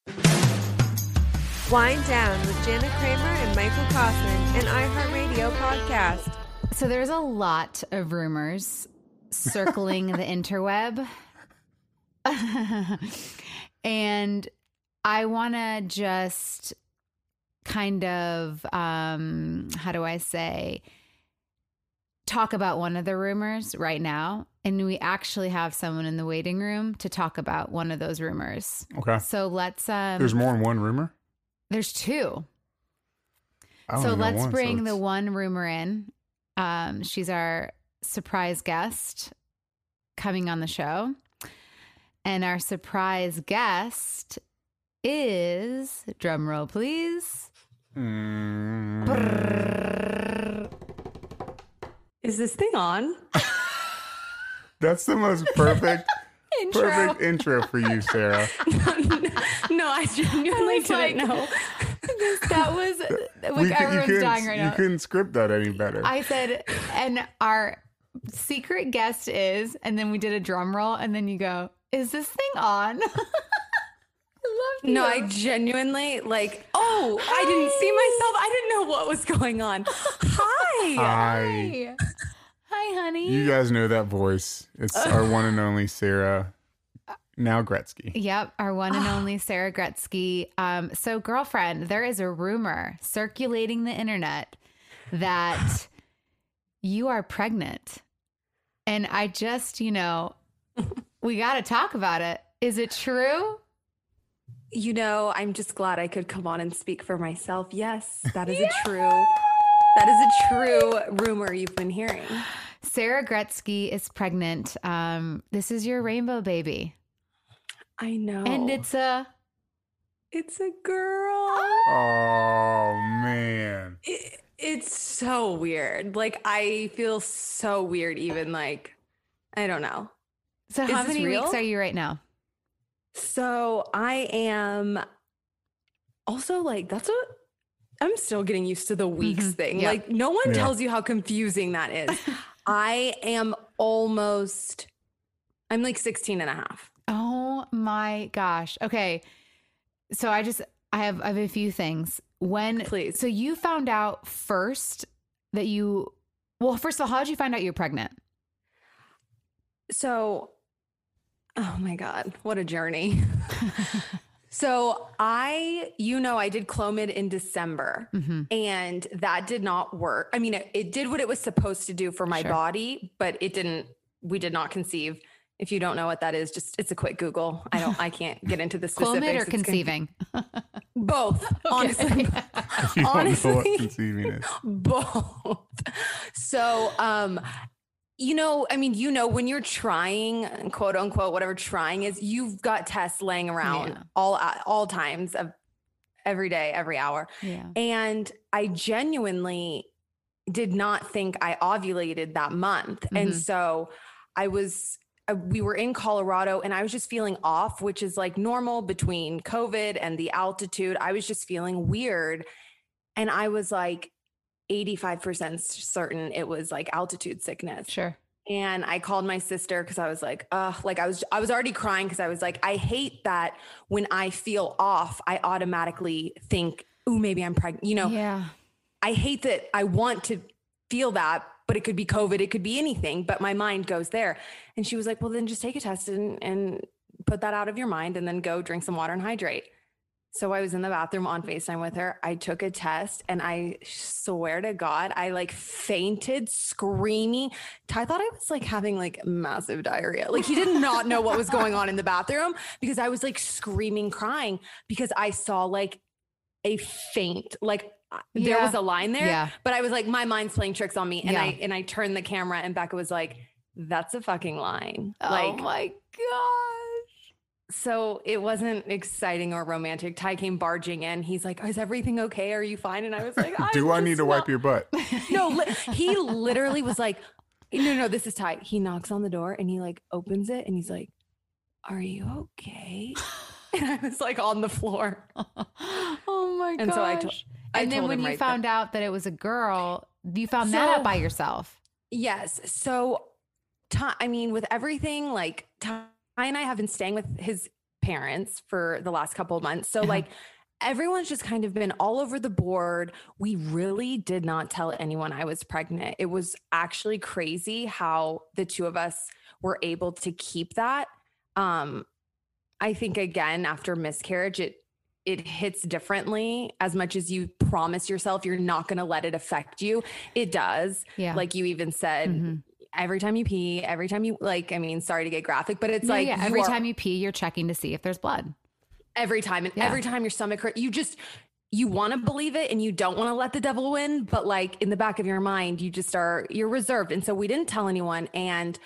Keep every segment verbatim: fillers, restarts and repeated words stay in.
Wind Down with Jana Kramer and Michael Kaufman, an iHeartRadio podcast. So there's a lot of rumors circling the interweb. And I want to just kind of, um, how do I say, talk about one of the rumors right now. And we actually have someone in the waiting room to talk about one of those rumors. Okay. So let's... Um, There's more than one rumor? There's two. I So only know let's one, bring so the it's- one rumor in. Um, she's our surprise guest coming on the show. And our surprise guest is, drum roll please. Mm. Is this thing on? That's the most perfect, Intro. perfect intro for you, Sarah. No, I genuinely was didn't like- know. That was, We like, cou- you everyone's couldn't- dying right you now. couldn't script that any better. I said, and our secret guest is, and then we did a drum roll, and then you go, is this thing on? I love you. No, I genuinely like, oh, I didn't see myself. I didn't know what was going on. Hi. Hi. Hi. Hi, honey. You guys know that voice. It's our one and only Sarah, now Gretzky. Yep, our one and only Sarah Gretzky. Um, so, girlfriend, there is a rumor circulating the internet that you are pregnant. And I just, you know, we got to talk about it. Is it true? You know, I'm just glad I could come on and speak for myself. Yes, that is a true, that is a true rumor you've been hearing. Sarah Gretzky is pregnant. Um, this is your rainbow baby. I know. And it's a... it's a girl. Oh, man. It, it's so weird. Like, I feel so weird even like, I don't know. So Is how this many real? weeks are you right now? So I am also like, that's what I'm still getting used to the weeks Mhm. thing. Yep. Like, no one Yeah. tells you how confusing that is. I am almost, I'm like sixteen and a half. Oh my gosh. Okay. So I just, I have, I have a few things. When, Please. So you found out first that you, well, first of all, how did you find out you're pregnant? So, oh my God, what a journey. So I, you know, I did Clomid in December Mm-hmm. and that did not work. I mean, it, it did what it was supposed to do for my Sure. body, but it didn't, we did not conceive. If you don't know what that is, just, it's a quick Google. I don't, I can't get into the specifics. Clomid or It's gonna- conceiving? Both, honestly. If you don't know what Honestly. conceiving is. Both. So, um, you know, I mean, you know, when you're trying, quote unquote, whatever trying is, you've got tests laying around Yeah. all all times of every day, every hour. Yeah. And I genuinely did not think I ovulated that month. And Mhm. so I was, uh, we were in Colorado and I was just feeling off, which is like normal between COVID and the altitude. I was just feeling weird. And I was like eighty-five percent certain it was like altitude sickness. Sure. And I called my sister because I was like, uh, like I was, I was already crying because I was like, I hate that when I feel off, I automatically think, ooh, maybe I'm pregnant. You know, Yeah. I hate that I want to feel that, but it could be COVID, it could be anything, but my mind goes there. And she was like, well, then just take a test and, and put that out of your mind and then go drink some water and hydrate. So I was in the bathroom on FaceTime with her. I took a test and I swear to God, I like fainted screaming. Ty thought I was like having like massive diarrhea. Like he did not know what was going on in the bathroom because I was like screaming, crying because I saw like a faint, like there Yeah. was a line there, Yeah. but I was like, my mind's playing tricks on me. And Yeah. I, and I turned the camera and Becca was like, that's a fucking line. Oh Like, my gosh. so it wasn't exciting or romantic. Ty came barging in. He's like, is everything okay? Are you fine? And I was like, Do I I'm need just to wipe not- your butt? No, li- he literally was like, no, no, this is Ty. He knocks on the door and he like opens it and he's like, are you okay? And I was like on the floor. Oh my gosh. And so I to- I and then told when him you right found out that it was a girl, you found that So- out by yourself. Yes. So, Ty, I mean, with everything, like Ty and I have been staying with his parents for the last couple of months. So like everyone's just kind of been all over the board. We really did not tell anyone I was pregnant. It was actually crazy how the two of us were able to keep that. Um, I think again, after miscarriage, it it hits differently. As much as you promise yourself you're not going to let it affect you, it does. Yeah. Like you even said, mm-hmm. every time you pee, every time you like, I mean, sorry to get graphic, but it's no, like yeah, every are, time you pee, you're checking to see if there's blood. Every time. And yeah. every time your stomach hurt, you just, you want to believe it and you don't want to let the devil win. But like in the back of your mind, you just are, you're reserved. And so we didn't tell anyone. And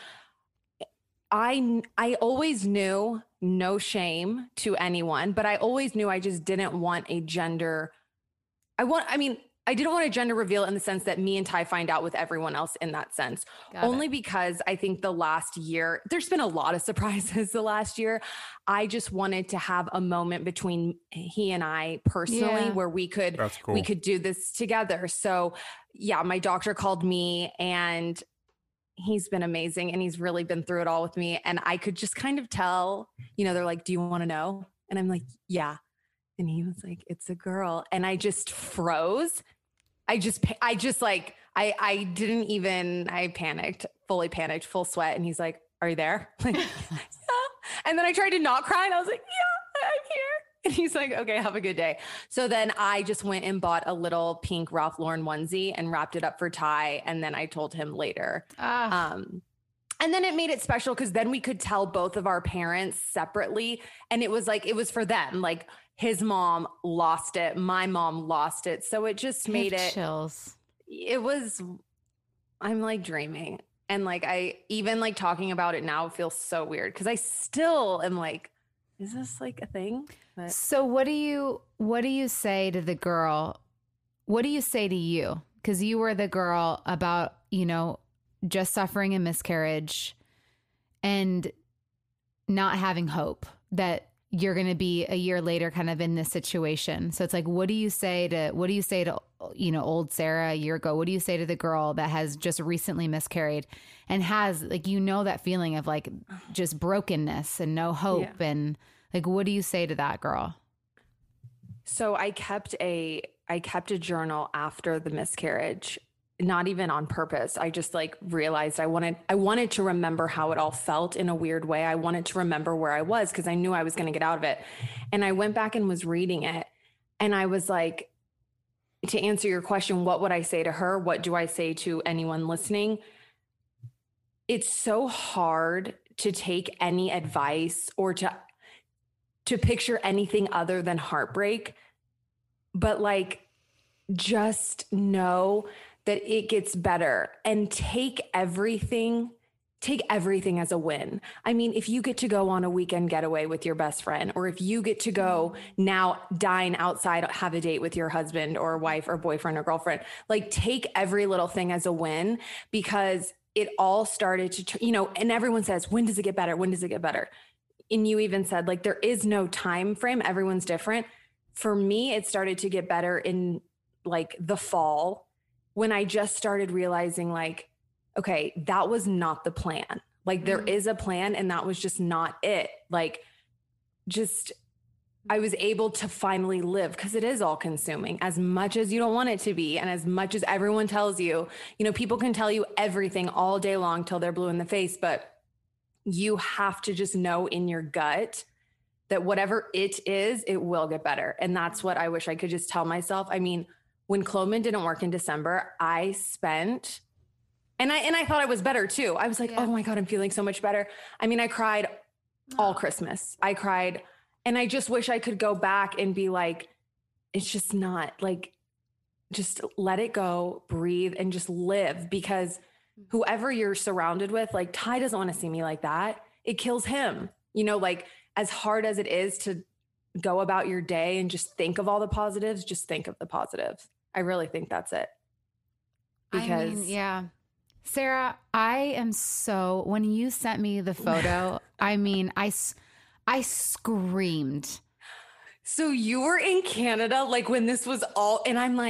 I, I always knew, no shame to anyone, but I always knew I just didn't want a gender. I want, I mean, I didn't want a gender reveal in the sense that me and Ty find out with everyone else in that sense. Got Only it. Because I think the last year, there's been a lot of surprises the last year. I just wanted to have a moment between he and I personally yeah. where we could, cool. we could do this together. So yeah, my doctor called me and he's been amazing and he's really been through it all with me. And I could just kind of tell, you know, they're like, do you want to know? And I'm like, yeah. And he was like, it's a girl. And I just froze. I just, I just like, I, I didn't even, I panicked, fully panicked, full sweat. And he's like, are you there? Like, yeah. And then I tried to not cry and I was like, yeah, I'm here. And he's like, okay, have a good day. So then I just went and bought a little pink Ralph Lauren onesie and wrapped it up for Ty. And then I told him later. Ah. Um, and then it made it special because then we could tell both of our parents separately. And it was like, it was for them. Like his mom lost it. My mom lost it. So it just made it chills. It was, I'm like dreaming. And like, I even like talking about it now feels so weird because I still am like, is this like a thing? But- so what do you, what do you say to the girl? What do you say to you? Because you were the girl about, you know, just suffering a miscarriage and not having hope that you're going to be a year later kind of in this situation. So it's like, what do you say to, what do you say to, you know, old Sarah a year ago? What do you say to the girl that has just recently miscarried and has like, you know, that feeling of like just brokenness and no hope. Yeah. And like, what do you say to that girl? So I kept a, I kept a journal after the miscarriage, not even on purpose. I just like realized I wanted, I wanted to remember how it all felt in a weird way. I wanted to remember where I was because I knew I was going to get out of it. And I went back and was reading it. And I was like, to answer your question, what would I say to her? What do I say to anyone listening? It's so hard to take any advice or to, to picture anything other than heartbreak. But like, just know that it gets better and take everything, take everything as a win. I mean, if you get to go on a weekend getaway with your best friend, or if you get to go now dine outside, have a date with your husband or wife or boyfriend or girlfriend, like take every little thing as a win because it all started to, you know, and everyone says, when does it get better? When does it get better? And you even said like, there is no time frame. Everyone's different. For me, it started to get better in like the fall when I just started realizing like, okay, that was not the plan. Like there is a plan and that was just not it. Like just, I was able to finally live because it is all consuming as much as you don't want it to be. And as much as everyone tells you, you know, people can tell you everything all day long till they're blue in the face, but you have to just know in your gut that whatever it is, it will get better. And that's what I wish I could just tell myself. I mean, when Clomid didn't work in December, I spent, and I and I thought I was better too. I was like, yeah. oh my God, I'm feeling so much better. I mean, I cried all Christmas. I cried, and I just wish I could go back and be like, it's just not like, just let it go, breathe, and just live. Because whoever you're surrounded with, like Ty doesn't want to see me like that. It kills him. You know, like as hard as it is to go about your day and just think of all the positives, just think of the positives. I really think that's it. Because I mean, yeah. Sarah, I am so, when you sent me the photo, I mean, I, I screamed. So you were in Canada, like when this was all, and I'm like,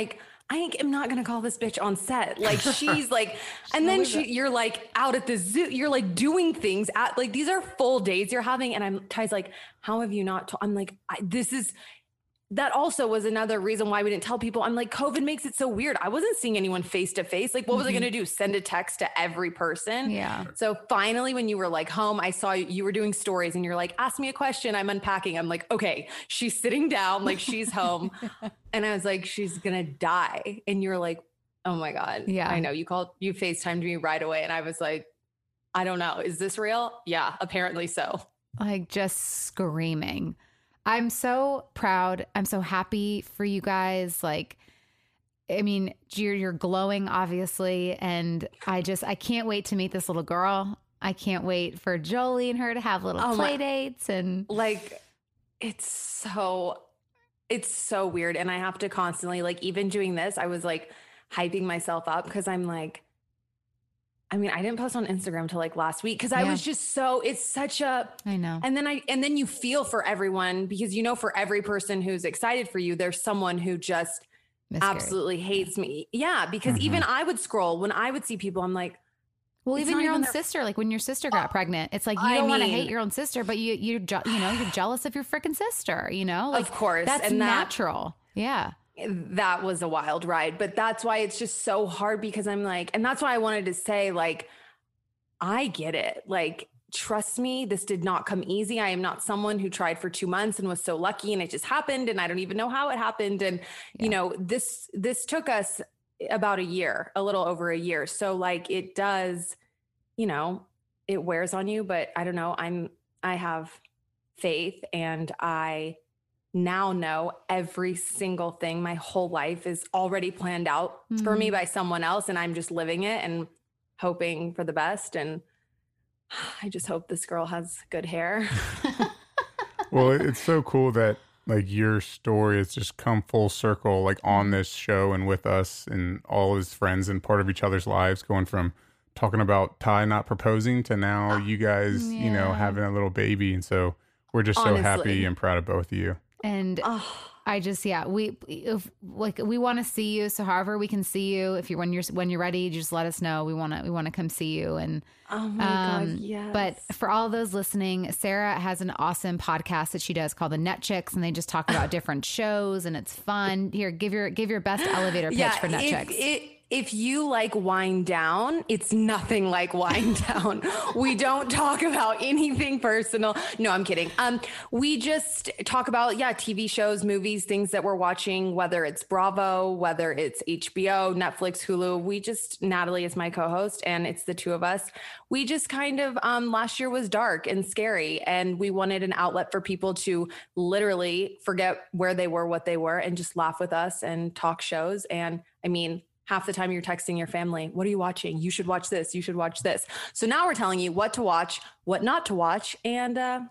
I am not going to call this bitch on set. Like she's like, and then she, you're like out at the zoo, you're like doing things at like, these are full days you're having. And I'm Ty's like, how have you not, to-? I'm like, I, this is, that also was another reason why we didn't tell people. I'm like, COVID makes it so weird. I wasn't seeing anyone face to face. Like, what was mm-hmm. I going to do? Send a text to every person? Yeah. So finally, when you were like home, I saw you, you were doing stories and you're like, ask me a question. I'm unpacking. I'm like, okay, she's sitting down, like she's home. And I was like, she's going to die. And you're like, oh my God. Yeah. I know you called, you FaceTimed me right away. And I was like, I don't know. Is this real? Yeah, apparently so. Like just screaming. I'm so proud. I'm so happy for you guys. Like, I mean, you're, you're glowing, obviously. And I just, I can't wait to meet this little girl. I can't wait for Jolie and her to have little oh play my, dates. And like, it's so, it's so weird. And I have to constantly, like, even doing this, I was like hyping myself up because I'm like, I mean, I didn't post on Instagram till like last week because I yeah. was just so, it's such a, I know. And then I, and then you feel for everyone because, you know, for every person who's excited for you, there's someone who just Miscarried. absolutely hates me. Yeah. Because mm-hmm. even I would scroll when I would see people, I'm like, well, even your own their- sister, like when your sister got uh, pregnant, it's like, you don't want to hate your own sister, but you, you're, je- you know, you're jealous of your freaking sister, you know, like, of course. That's and natural. That- yeah. That was a wild ride, but that's why it's just so hard because I'm like, and that's why I wanted to say, like, I get it. Like, trust me, this did not come easy. I am not someone who tried for two months and was so lucky and it just happened. And I don't even know how it happened. And, yeah. you know, this, this took us about a year, a little over a year. So like, it does, you know, it wears on you, but I don't know. I'm, I have faith and I now know every single thing. My whole life is already planned out mm-hmm. for me by someone else. And I'm just living it and hoping for the best. And I just hope this girl has good hair. Well, it's so cool that like your story has just come full circle, like on this show and with us and all his friends and part of each other's lives, going from talking about Ty not proposing to now you guys, yeah. you know, having a little baby. And so we're just Honestly. so happy and proud of both of you. And oh. I just, yeah, we, if, like, we want to see you. So however we can see you, if you're, when you're, when you're ready, just let us know. We want to, we want to come see you. And, oh my um, God, yes. But for all those listening, Sarah has an awesome podcast that she does called the Net Chicks. And they just talk about different shows and it's fun. Here, give your, give your best elevator pitch yeah, for Net if, Chicks. It, If you like Wind Down, it's nothing like Wind Down. We don't talk about anything personal. No, I'm kidding. Um, we just talk about, yeah, T V shows, movies, things that we're watching, whether it's Bravo, whether it's H B O, Netflix, Hulu. We just, Natalie is my co-host and it's the two of us. We just kind of, um, last year was dark and scary and we wanted an outlet for people to literally forget where they were, what they were, and just laugh with us and talk shows. And I mean, half the time you're texting your family, what are you watching? You should watch this. You should watch this. So now we're telling you what to watch, what not to watch. And uh,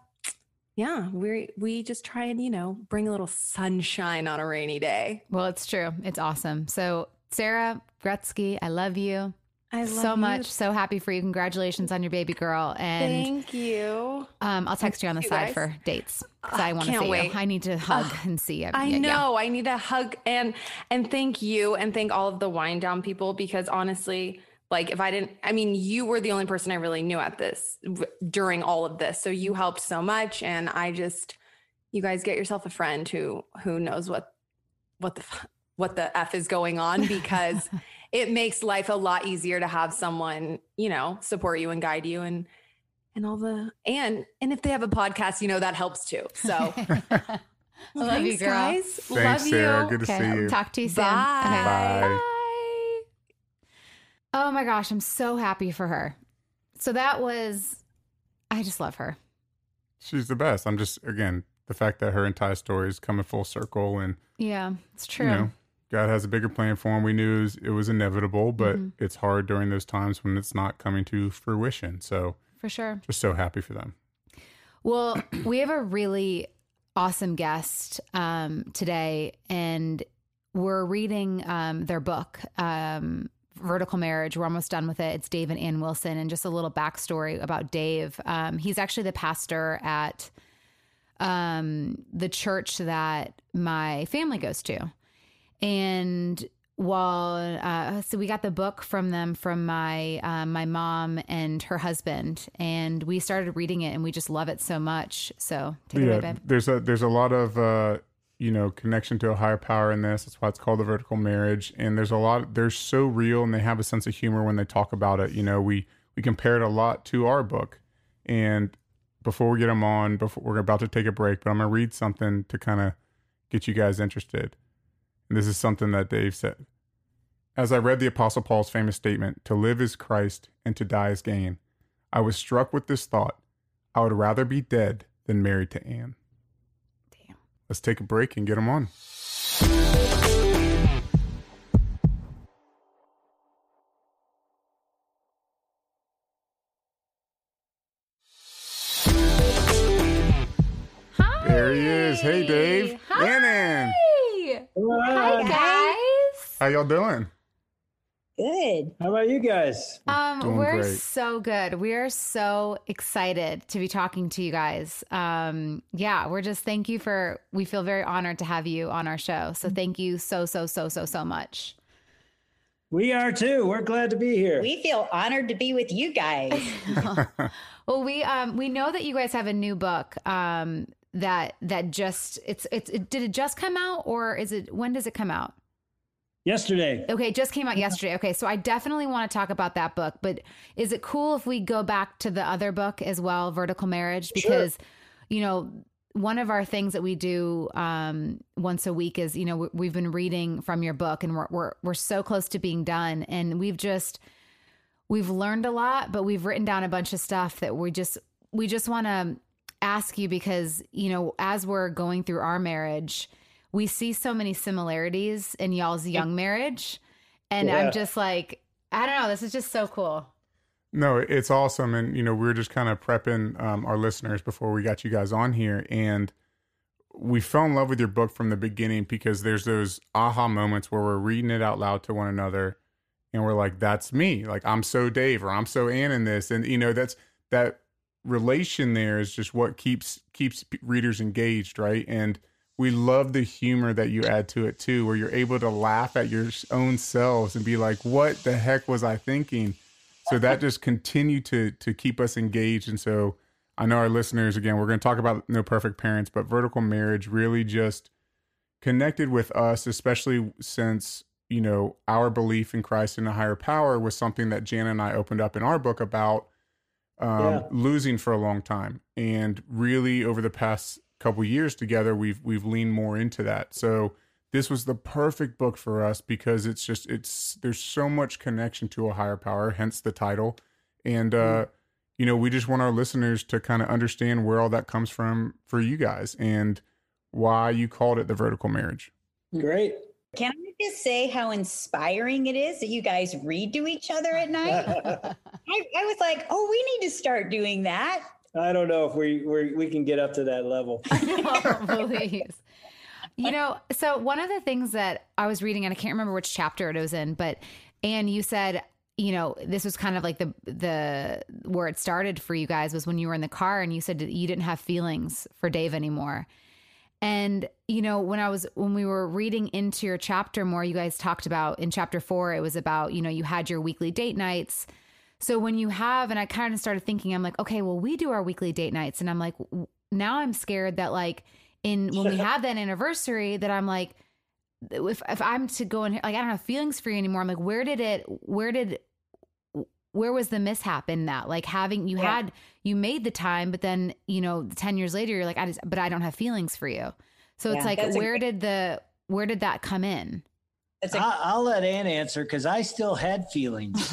yeah, we we just try and, you know, bring a little sunshine on a rainy day. Well, it's true. It's awesome. So Sarah Gretzky, I love you. I love so you. much. So happy for you. Congratulations on your baby girl. And thank you. Um, I'll text you on the you side guys. for dates because uh, I want to see wait. you. I need to hug uh, and see you. I yeah, know. Yeah. I need a hug and and thank you and thank all of the Wind Down people because honestly, like if I didn't, I mean, you were the only person I really knew at this during all of this. So you helped so much, and I just, you guys get yourself a friend who who knows what what the what the F is going on because. It makes life a lot easier to have someone, you know, support you and guide you and, and all the, and, and if they have a podcast, you know, that helps too. So well, love thanks, you, girl. guys. Thanks, love Sarah. you. Good to okay, see you. Talk to you soon. Bye. Okay. Bye. Bye. Oh my gosh. I'm so happy for her. So that was, I just love her. She's the best. I'm just, again, the fact that her entire story is coming full circle and yeah, it's true. You know, God has a bigger plan for him. We knew it was, it was inevitable, but mm-hmm. it's hard during those times when it's not coming to fruition. So for sure. Just so happy for them. Well, we have a really awesome guest um, today, and we're reading um, their book, um, Vertical Marriage. We're almost done with it. It's Dave and Ann Wilson, and just a little backstory about Dave. Um, he's actually the pastor at um, the church that my family goes to. And well, uh, so we got the book from them from my uh, my mom and her husband, and we started reading it, and we just love it so much. So take yeah, it away, babe. There's a there's a lot of uh, you know connection to a higher power in this. That's why it's called the vertical marriage. And there's a lot. They're so real, and they have a sense of humor when they talk about it. You know, we we compare it a lot to our book. And before we get them on, before we're about to take a break, but I'm gonna read something to kind of get you guys interested. And this is something that Dave said. As I read the Apostle Paul's famous statement, to live is Christ and to die is gain, I was struck with this thought: I would rather be dead than married to Anne. Damn. Let's take a break and get them on. Hi. There he is. Hey, Dave. Hi. Ann. Hi, guys. How y'all doing? Good. How about you guys? Um, Doing we're great. so good. We are so excited to be talking to you guys. Um, yeah, we're just thank you for. We feel very honored to have you on our show. So thank you so so so so so much. We are too. We're glad to be here. We feel honored to be with you guys. Well, we um we know that you guys have a new book um that that just it's it's it, did it just come out, or is it when does it come out? Yesterday. Okay, it just came out yesterday. Okay, so I definitely want to talk about that book, but is it cool if we go back to the other book as well, Vertical Marriage? Because, Sure. you know, one of our things that we do um, once a week is, you know, we- we've been reading from your book, and we're, we're we're so close to being done, and we've just we've learned a lot, but we've written down a bunch of stuff that we just we just want to ask you because, you know, as we're going through our marriage, we see so many similarities in y'all's young marriage. And Yeah. I'm just like, I don't know, this is just so cool. No, it's awesome. And, you know, we were just kind of prepping um, our listeners before we got you guys on here. And we fell in love with your book from the beginning because there's those aha moments where we're reading it out loud to one another. And we're like, that's me. Like, I'm so Dave, or I'm so Ann in this. And, you know, that's that relation there is just what keeps keeps readers engaged, right? And we love the humor that you add to it too, where you're able to laugh at your own selves and be like, what the heck was I thinking? So that just continued to to keep us engaged. And so I know our listeners, again, we're going to talk about No Perfect Parents, but Vertical Marriage really just connected with us, especially since, you know, our belief in Christ and a higher power was something that Jana and I opened up in our book about um, Yeah. losing for a long time. And really over the past couple years together, we've we've leaned more into that. So this was the perfect book for us because it's just it's there's so much connection to a higher power, hence the title. And uh, you know, we just want our listeners to kind of understand where all that comes from for you guys and why you called it the Vertical Marriage. Great. Can I just say how inspiring it is that you guys read to each other at night? I, I was like, oh, we need to start doing that. I don't know if we we we can get up to that level. Oh, please. You know, so one of the things that I was reading, and I can't remember which chapter it was in, but Anne, you said, you know, this was kind of like the the where it started for you guys was when you were in the car, and you said that you didn't have feelings for Dave anymore. And, you know, when I was, when we were reading into your chapter more, you guys talked about in chapter four, it was about, you know, you had your weekly date nights. So when you have, and I kind of started thinking, I'm like, okay, well, we do our weekly date nights. And I'm like, w- now I'm scared that like in, when we have that anniversary that I'm like, if, if I'm to go in here, like, I don't have feelings for you anymore. I'm like, where did it, where did, where was the mishap in that? Like having, you Yeah. had, you made the time, but then, you know, ten years later, you're like, I just, but I don't have feelings for you. So it's Yeah, like, that's a where great- did the, where did that come in? That's a, I, I'll let Ann answer because I still had feelings.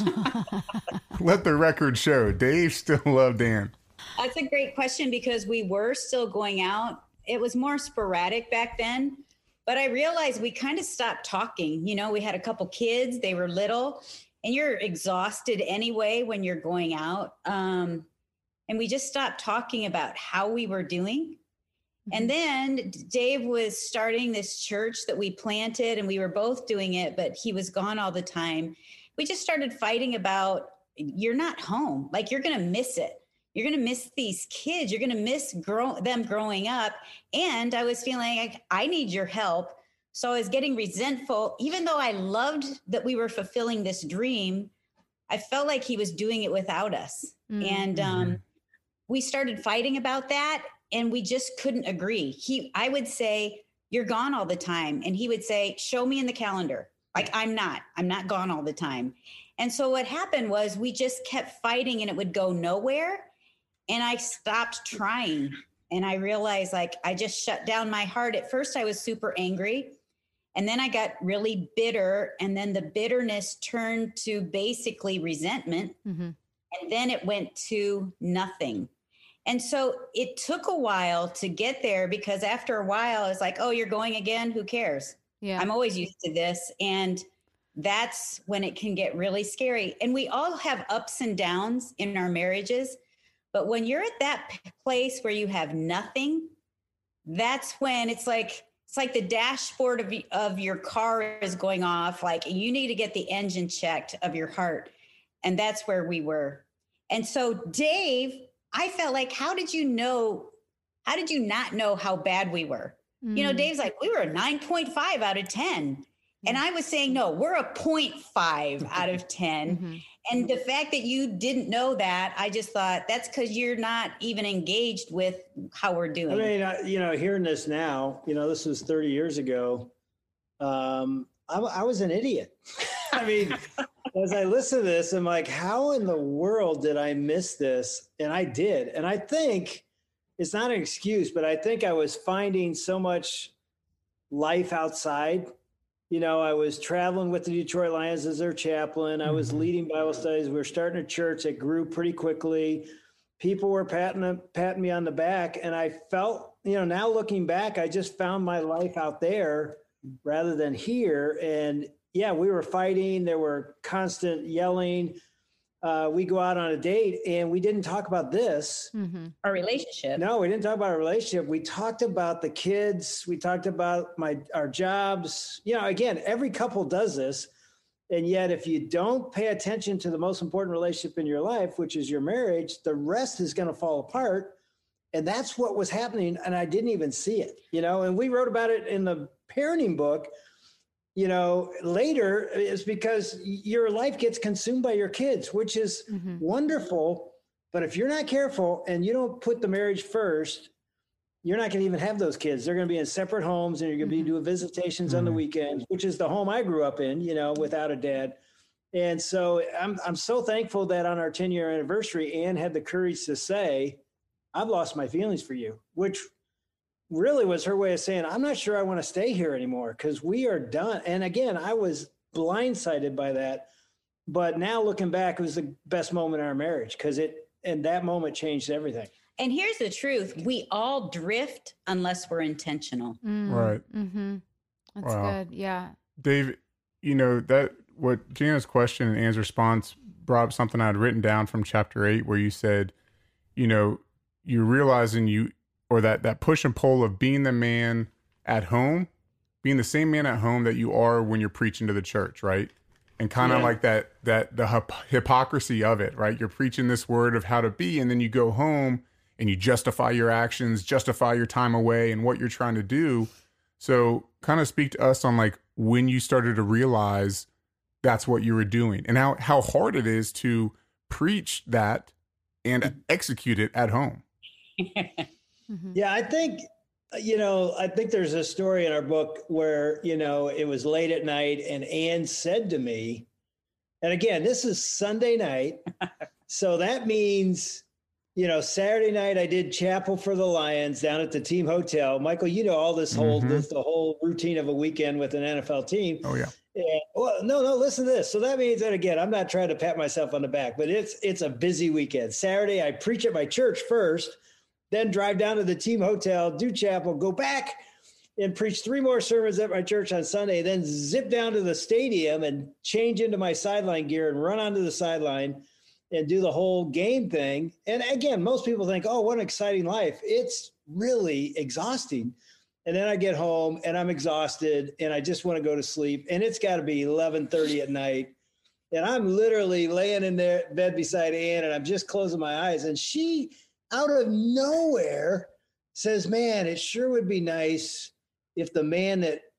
Let the record show Dave still loved Ann. that's a great question because we were still going out. It was more sporadic back then, but I realized we kind of stopped talking. You know, we had a couple kids, they were little, and you're exhausted anyway when you're going out. Um, and we just stopped talking about how we were doing. And then Dave was starting this church that we planted, and we were both doing it, but he was gone all the time. We just started fighting about, you're not home. Like, you're going to miss it. You're going to miss these kids. You're going to miss grow- them growing up. And I was feeling like I need your help. So I was getting resentful, even though I loved that we were fulfilling this dream. I felt like he was doing it without us. Mm-hmm. And um, we started fighting about that, and we just couldn't agree. He, I would say, you're gone all the time. And he would say, show me in the calendar. Like, I'm not, I'm not gone all the time. And so what happened was we just kept fighting and it would go nowhere. And I stopped trying. And I realized, like, I just shut down my heart. At first I was super angry. And then I got really bitter. And then the bitterness turned to basically resentment. Mm-hmm. And then it went to nothing. And so it took a while to get there, because after a while it's like, oh, you're going again? Who cares? Yeah. I'm always used to this. And that's when it can get really scary. And we all have ups and downs in our marriages. But when you're at that place where you have nothing, that's when it's like, it's like the dashboard of, of your car is going off. Like, you need to get the engine checked of your heart. And that's where we were. And so Dave, I felt like, how did you know, how did you not know how bad we were? Mm. You know, Dave's like, we were a nine point five out of ten. And I was saying, no, we're a zero point five out of ten. Mm-hmm. And the fact that you didn't know that, I just thought that's because you're not even engaged with how we're doing. I mean, I, you know, hearing this now, you know, this was thirty years ago. Um, I, I was an idiot. I mean, as I listen to this, I'm like, how in the world did I miss this? And I did. And I think it's not an excuse, but I think I was finding so much life outside. You know, I was traveling with the Detroit Lions as their chaplain. I was leading Bible studies. We were starting a church that grew pretty quickly. People were patting, patting me on the back. And I felt, you know, now looking back, I just found my life out there rather than here. And yeah, we were fighting. There were constant yelling. Uh, we go out on a date and we didn't talk about this. Mm-hmm. Our relationship. No, we didn't talk about our relationship. We talked about the kids. We talked about my our jobs. You know, again, every couple does this. And yet, if you don't pay attention to the most important relationship in your life, which is your marriage, the rest is going to fall apart. And that's what was happening. And I didn't even see it, you know, and we wrote about it in the parenting book. You know, later is because your life gets consumed by your kids, which is mm-hmm. wonderful. But if you're not careful and you don't put the marriage first, you're not going to even have those kids. They're going to be in separate homes, and you're going to mm-hmm. be doing visitations mm-hmm. on the weekends, which is the home I grew up in, you know, without a dad. And so I'm I'm so thankful that on our ten year anniversary, Ann had the courage to say, I've lost my feelings for you, which really was her way of saying, I'm not sure I want to stay here anymore because we are done. And again, I was blindsided by that. But now looking back, it was the best moment in our marriage because it, and that moment changed everything. And here's the truth. We all drift unless we're intentional. Mm, right. Mm-hmm. That's wow. good. Yeah. Dave, you know, that what Jana's question and Ann's response brought up something I had written down from chapter eight, where you said, you know, you're realizing you, or that, that push and pull of being the man at home, being the same man at home that you are when you're preaching to the church, right? And kind of yeah. like that, that the hip- hypocrisy of it, right? You're preaching this word of how to be, and then you go home and you justify your actions, justify your time away and what you're trying to do. So kind of speak to us on like when you started to realize that's what you were doing and how, how hard it is to preach that and execute it at home. Mm-hmm. Yeah, I think, you know, I think there's a story in our book where, you know, it was late at night and Ann said to me, and again, this is Sunday night. So that means, you know, Saturday night I did chapel for the Lions down at the team hotel. Michael, you know, all this whole, mm-hmm. this, the whole routine of a weekend with an N F L team. Oh, yeah. And, well, no, no, listen to this. So that means that, again, I'm not trying to pat myself on the back, but it's, it's a busy weekend. Saturday, I preach at my church first, then drive down to the team hotel, do chapel, go back and preach three more sermons at my church on Sunday, then zip down to the stadium and change into my sideline gear and run onto the sideline and do the whole game thing. And again, most people think, oh, what an exciting life. It's really exhausting. And then I get home and I'm exhausted and I just want to go to sleep. And it's got to be eleven thirty at night. And I'm literally laying in there bed beside Ann and I'm just closing my eyes. And she, out of nowhere, says, man, it sure would be nice if the man that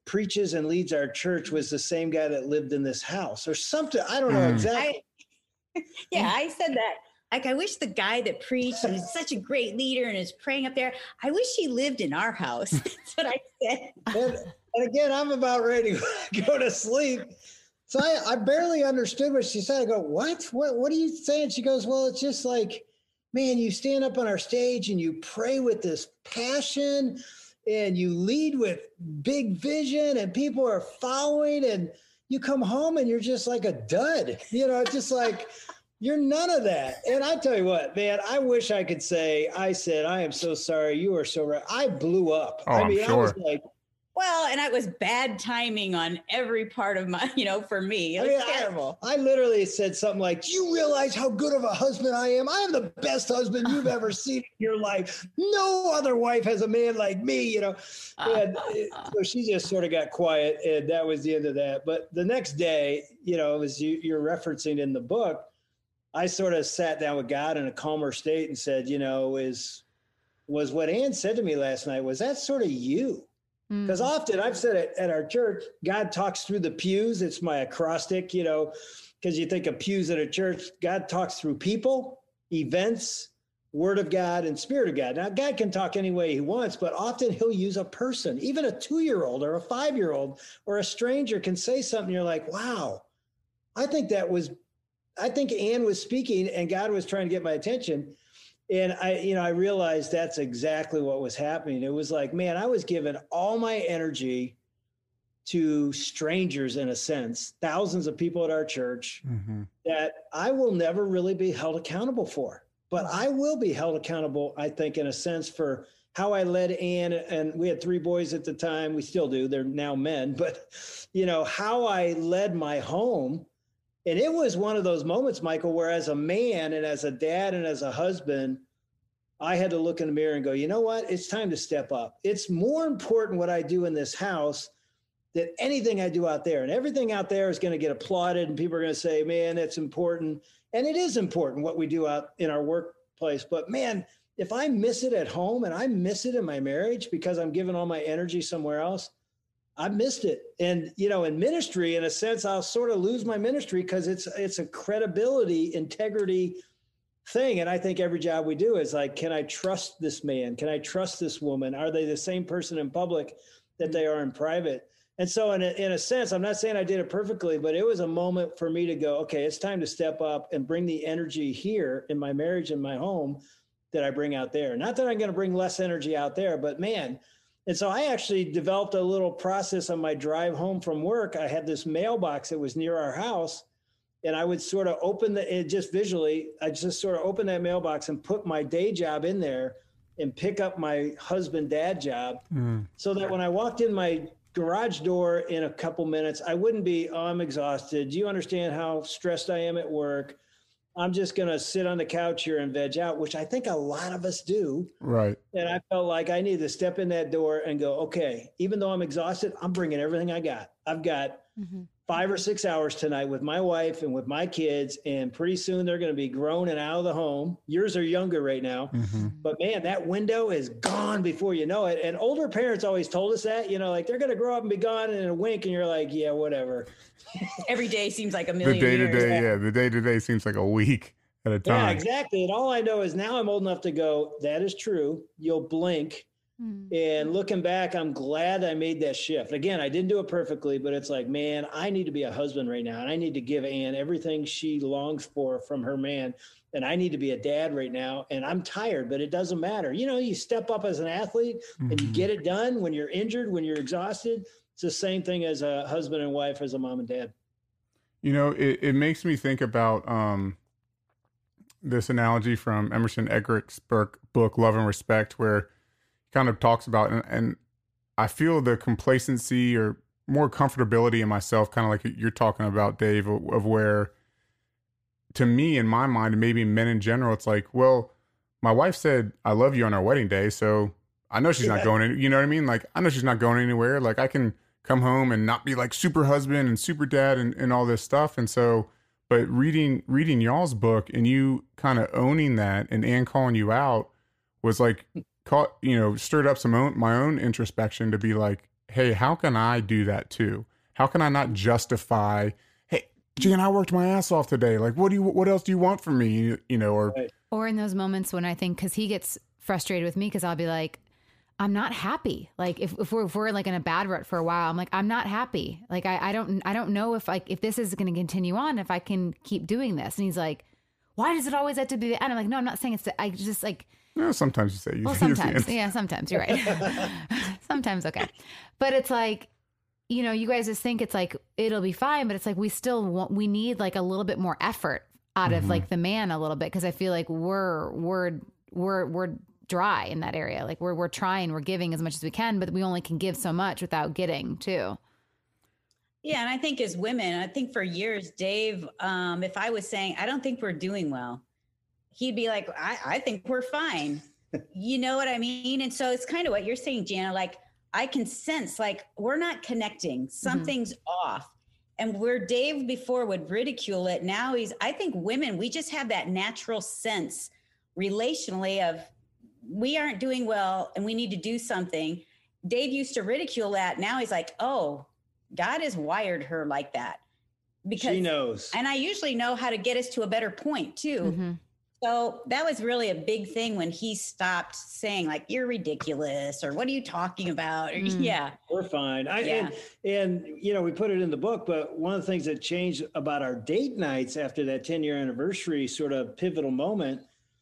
preaches and leads our church was the same guy that lived in this house or something. I don't know Mm. exactly. I, yeah, I said that. Like, I wish the guy that preached and is such a great leader and is praying up there, I wish he lived in our house. That's what I said. And, and again, I'm about ready to go to sleep. So I, I barely understood what she said. I go, what? What what are you saying? She goes, well, it's just like, man, you stand up on our stage and you pray with this passion and you lead with big vision and people are following, and you come home and you're just like a dud. You know, just like, you're none of that. And I tell you what, man, I wish I could say, I said, I am so sorry. You are so right. I blew up. Oh, I mean, I'm sure. I was like, Well, and it was bad timing on every part of my, you know, for me. It was I mean, I- terrible. I, literally said something like, do you realize how good of a husband I am? I am the best husband you've ever seen in your life. No other wife has a man like me, you know. And it- so she just sort of got quiet, and that was the end of that. But the next day, you know, as you, you're referencing in the book, I sort of sat down with God in a calmer state and said, you know, is was what Ann said to me last night, was that sort of you? Because often I've said it at our church, God talks through the pews. It's my acrostic, you know, because you think of pews at a church. God talks through people, events, word of God, and spirit of God. Now, God can talk any way he wants, but often he'll use a person. Even a two-year-old or a five-year-old or a stranger can say something. You're like, wow, I think that was, I think Ann was speaking and God was trying to get my attention. And I, you know, I realized that's exactly what was happening. It was like, man, I was giving all my energy to strangers in a sense, thousands of people at our church Mm-hmm. that I will never really be held accountable for. But I will be held accountable, I think, in a sense, for how I led Ann. And we had three boys at the time. We still do. They're now men. But, you know, how I led my home. And it was one of those moments, Michael, where as a man and as a dad and as a husband, I had to look in the mirror and go, you know what? It's time to step up. It's more important what I do in this house than anything I do out there. And everything out there is going to get applauded and people are going to say, man, that's important. And it is important what we do out in our workplace. But man, if I miss it at home and I miss it in my marriage because I'm giving all my energy somewhere else, I missed it. And, you know, in ministry, in a sense, I'll sort of lose my ministry because it's it's a credibility, integrity thing. And I think every job we do is like, can I trust this man? Can I trust this woman? Are they the same person in public that they are in private? And so in a, in a sense, I'm not saying I did it perfectly, but it was a moment for me to go, okay, it's time to step up and bring the energy here in my marriage and my home that I bring out there. Not that I'm going to bring less energy out there, but man. And so I actually developed a little process on my drive home from work. I had this mailbox that was near our house, and I would sort of open the, it just visually, I just sort of open that mailbox and put my day job in there and pick up my husband dad job Mm. so that when I walked in my garage door in a couple minutes, I wouldn't be, oh, I'm exhausted. Do you understand how stressed I am at work? I'm just going to sit on the couch here and veg out, which I think a lot of us do. Right. And I felt like I needed to step in that door and go, okay, even though I'm exhausted, I'm bringing everything I got. I've got Mm-hmm. five or six hours tonight with my wife and with my kids. And pretty soon they're going to be grown and out of the home. Yours are younger right now. Mm-hmm. But man, that window is gone before you know it. And older parents always told us that, you know, like they're going to grow up and be gone in a wink. And you're like, yeah, whatever. Every day seems like a The million day to years. day, yeah, the day to day seems like a week at a Yeah, time. exactly. And all I know is now I'm old enough to go, that is true. You'll blink. And looking back, I'm glad I made that shift. Again, I didn't do it perfectly, but it's like, man, I need to be a husband right now. And I need to give Ann everything she longs for from her man. And I need to be a dad right now. And I'm tired, but it doesn't matter. You know, you step up as an athlete and you Mhm. get it done when you're injured, when you're exhausted. It's the same thing as a husband and wife, as a mom and dad. You know, it, it makes me think about um, this analogy from Emerson Eggerich's book, book Love and Respect, where he kind of talks about, and, and I feel the complacency or more comfortability in myself, kind of like you're talking about, Dave, of, of where, to me, in my mind, and maybe men in general, it's like, well, my wife said, I love you on our wedding day, so I know she's not Yeah. going, any, you know what I mean? Like, I know she's not going anywhere. Like, I can come home and not be like super husband and super dad and, and all this stuff. And so, but reading, reading y'all's book and you kind of owning that and Ann calling you out was like, caught, you know, stirred up some own, my own introspection to be like, hey, how can I do that too? How can I not justify, hey, Jan, I worked my ass off today. Like, what do you, what else do you want from me? You, you know, or, Right. Or in those moments when I think, cause he gets frustrated with me, cause I'll be like, I'm not happy. Like if, if we're, if we're like in a bad rut for a while, I'm like, I'm not happy. Like, I, I don't, I don't know if like, if this is going to continue on, if I can keep doing this. And he's like, why does it always have to be the end? I'm like, no, I'm not saying it's the, I just like, no, sometimes you say, you well, say it's the sometimes, end. yeah, sometimes you're right. Sometimes. Okay. But it's like, you know, you guys just think it's like, it'll be fine, but it's like, we still want, we need like a little bit more effort out of Mhm. like the man a little bit. Cause I feel like we're, we're, we're, we're dry in that area. Like we're, we're trying, we're giving as much as we can, but we only can give so much without getting too. Yeah. And I think as women, I think for years, Dave, um, if I was saying, I don't think we're doing well, he'd be like, I, I think we're fine. You know what I mean? And so it's kind of what you're saying, Jana, like I can sense like we're not connecting. Something's mm-hmm. off. And where Dave before would ridicule it, now he's, I think women, we just have that natural sense relationally of we aren't doing well and we need to do something. Dave used to ridicule that. Now he's like, oh, God has wired her like that. Because she knows. And I usually know how to get us to a better point too. Mm-hmm. So that was really a big thing when he stopped saying like, you're ridiculous or what are you talking about? Or, mm. Yeah, we're fine. I, yeah. and, and, you know, we put it in the book, but one of the things that changed about our date nights after that ten year anniversary sort of pivotal moment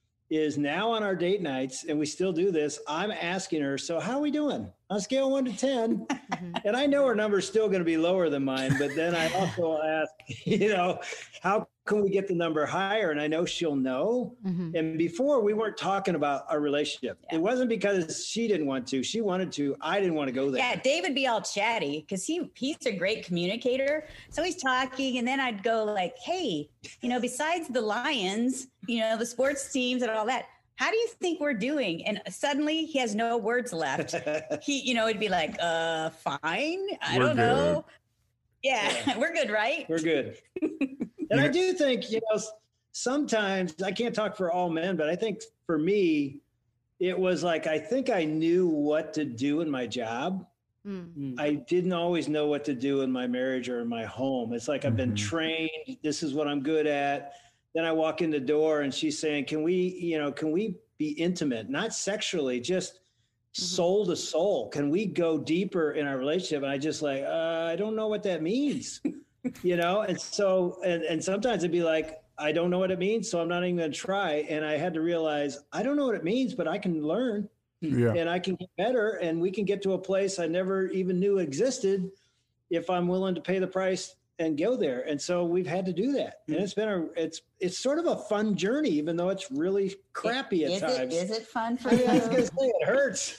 is now on our date nights, and we still do this, I'm asking her, so how are we doing on a scale of one to ten? And I know her number's still going to be lower than mine, but then I also ask, you know, how can we get the number higher? And I know she'll know. Mm-hmm. And before we weren't talking about our relationship. Yeah. It wasn't because she didn't want to, she wanted to, I didn't want to go there. Yeah, Dave would be all chatty because he he's a great communicator. So he's talking and then I'd go like, hey, you know, besides the Lions, you know, the sports teams and all that, how do you think we're doing? And suddenly he has no words left. He, you know, it'd be like, uh, fine. I we're don't good. know. Yeah, yeah, we're good, right? We're good. And I do think, you know, sometimes I can't talk for all men, but I think for me, it was like, I think I knew what to do in my job. Mm-hmm. I didn't always know what to do in my marriage or in my home. It's like, I've been mm-hmm. trained. This is what I'm good at. Then I walk in the door and she's saying, can we, you know, can we be intimate? Not sexually, just mm-hmm. soul to soul. Can we go deeper in our relationship? And I just like, uh, I don't know what that means. You know, and so, and, and sometimes it'd be like, I don't know what it means, so I'm not even going to try. And I had to realize, I don't know what it means, but I can learn yeah. and I can get better and we can get to a place I never even knew existed if I'm willing to pay the price and go there. And so we've had to do that. And it's been a, it's, it's sort of a fun journey, even though it's really crappy it, at is times. It, is it fun for I, you? I was going to say it hurts.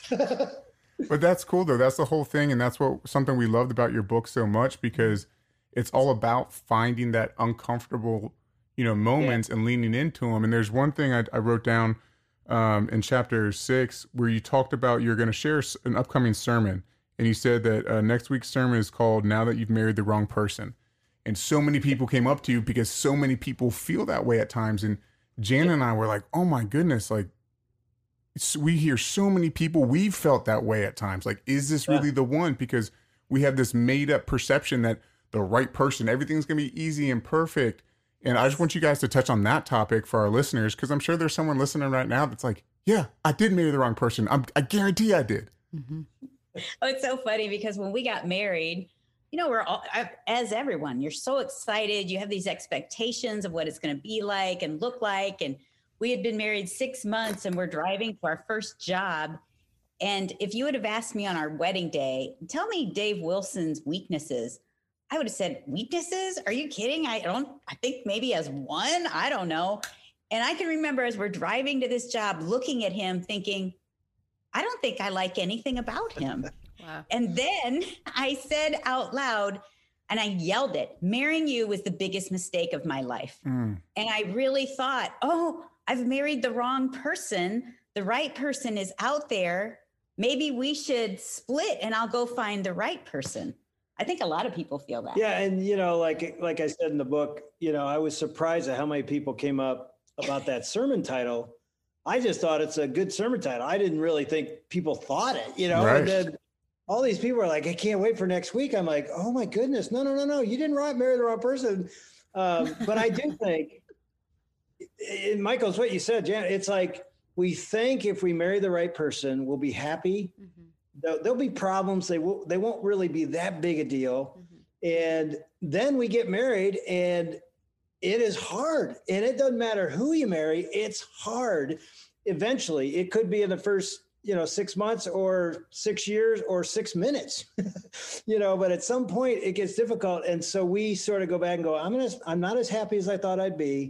But that's cool though. That's the whole thing. And that's what, something we loved about your book so much, because it's all about finding that uncomfortable, you know, moments yeah. and leaning into them. And there's one thing I, I wrote down um, in chapter six where you talked about you're going to share an upcoming sermon. And you said that uh, next week's sermon is called Now That You've Married the Wrong Person. And so many people came up to you because so many people feel that way at times. And Jan and I were like, oh my goodness, like we hear so many people, we've felt that way at times. Like, is this really yeah. the one? Because we have this made up perception that the right person, everything's going to be easy and perfect. And I just want you guys to touch on that topic for our listeners, because I'm sure there's someone listening right now that's like, yeah, I did marry the wrong person. I'm, I guarantee I did. Mm-hmm. Oh, it's so funny because when we got married, you know, we're all, as everyone, you're so excited. You have these expectations of what it's going to be like and look like. And we had been married six months and we're driving to our first job. And if you would have asked me on our wedding day, tell me Dave Wilson's weaknesses, I would have said, weaknesses? Are you kidding? I don't, I think maybe as one, I don't know. And I can remember as we're driving to this job, looking at him thinking, I don't think I like anything about him. Wow. And then I said out loud, and I yelled it, marrying you was the biggest mistake of my life. Mm. And I really thought, oh, I've married the wrong person. The right person is out there. Maybe we should split and I'll go find the right person. I think a lot of people feel that. Yeah. And, you know, like, like I said in the book, you know, I was surprised at how many people came up about that sermon title. I just thought it's a good sermon title. I didn't really think people thought it, you know, right. and then all these people are like, I can't wait for next week. I'm like, oh my goodness. No, no, no, no. You didn't marry the wrong person. Um, but I do think, and Michael's what you said, Jan, it's like, we think if we marry the right person, we'll be happy. Mm-hmm. There'll, there'll be problems. They will, they won't really be that big a deal. Mm-hmm. And then we get married and it is hard. And it doesn't matter who you marry. It's hard. Eventually it could be in the first, you know, six months or six years or six minutes, you know, but at some point it gets difficult. And so we sort of go back and go, I'm going to, I'm not as happy as I thought I'd be.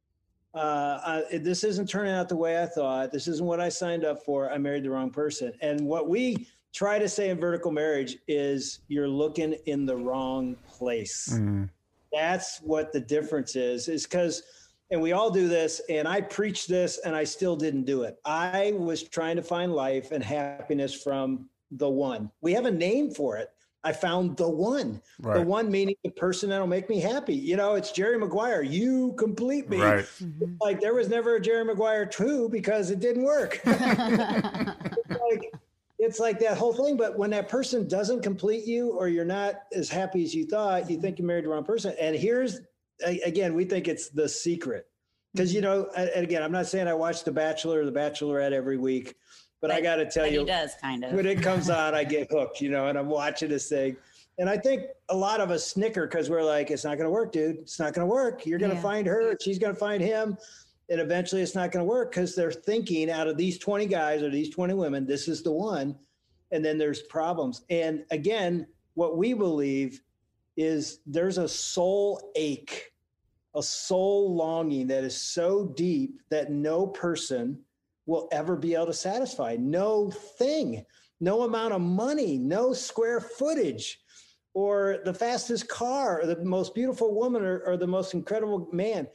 Uh, I, this isn't turning out the way I thought. This isn't what I signed up for. I married the wrong person. And what we try to say in vertical marriage is you're looking in the wrong place. Mm. That's what the difference is, is because, and we all do this, and I preached this and I still didn't do it. I was trying to find life and happiness from the one. We have a name for it. I found the one, right. The one meaning the person that'll make me happy. You know, it's Jerry Maguire. You complete me. Right. Mm-hmm. Like there was never a Jerry Maguire two because it didn't work. it's, like, it's like that whole thing. But when that person doesn't complete you or you're not as happy as you thought, you think you married the wrong person. And here's, again, we think it's the secret. Because, you know, and again, I'm not saying I watch The Bachelor or The Bachelorette every week. But, but I got to tell you, he does kind of. When it comes on, I get hooked, you know, and I'm watching this thing. And I think a lot of us snicker because we're like, it's not going to work, dude. It's not going to work. You're going to yeah. find her. She's going to find him. And eventually it's not going to work because they're thinking out of these twenty guys or these twenty women, this is the one. And then there's problems. And again, what we believe is there's a soul ache, a soul longing that is so deep that no person will ever be able to satisfy. No thing, no amount of money, no square footage, or the fastest car, or the most beautiful woman, or, or the most incredible man.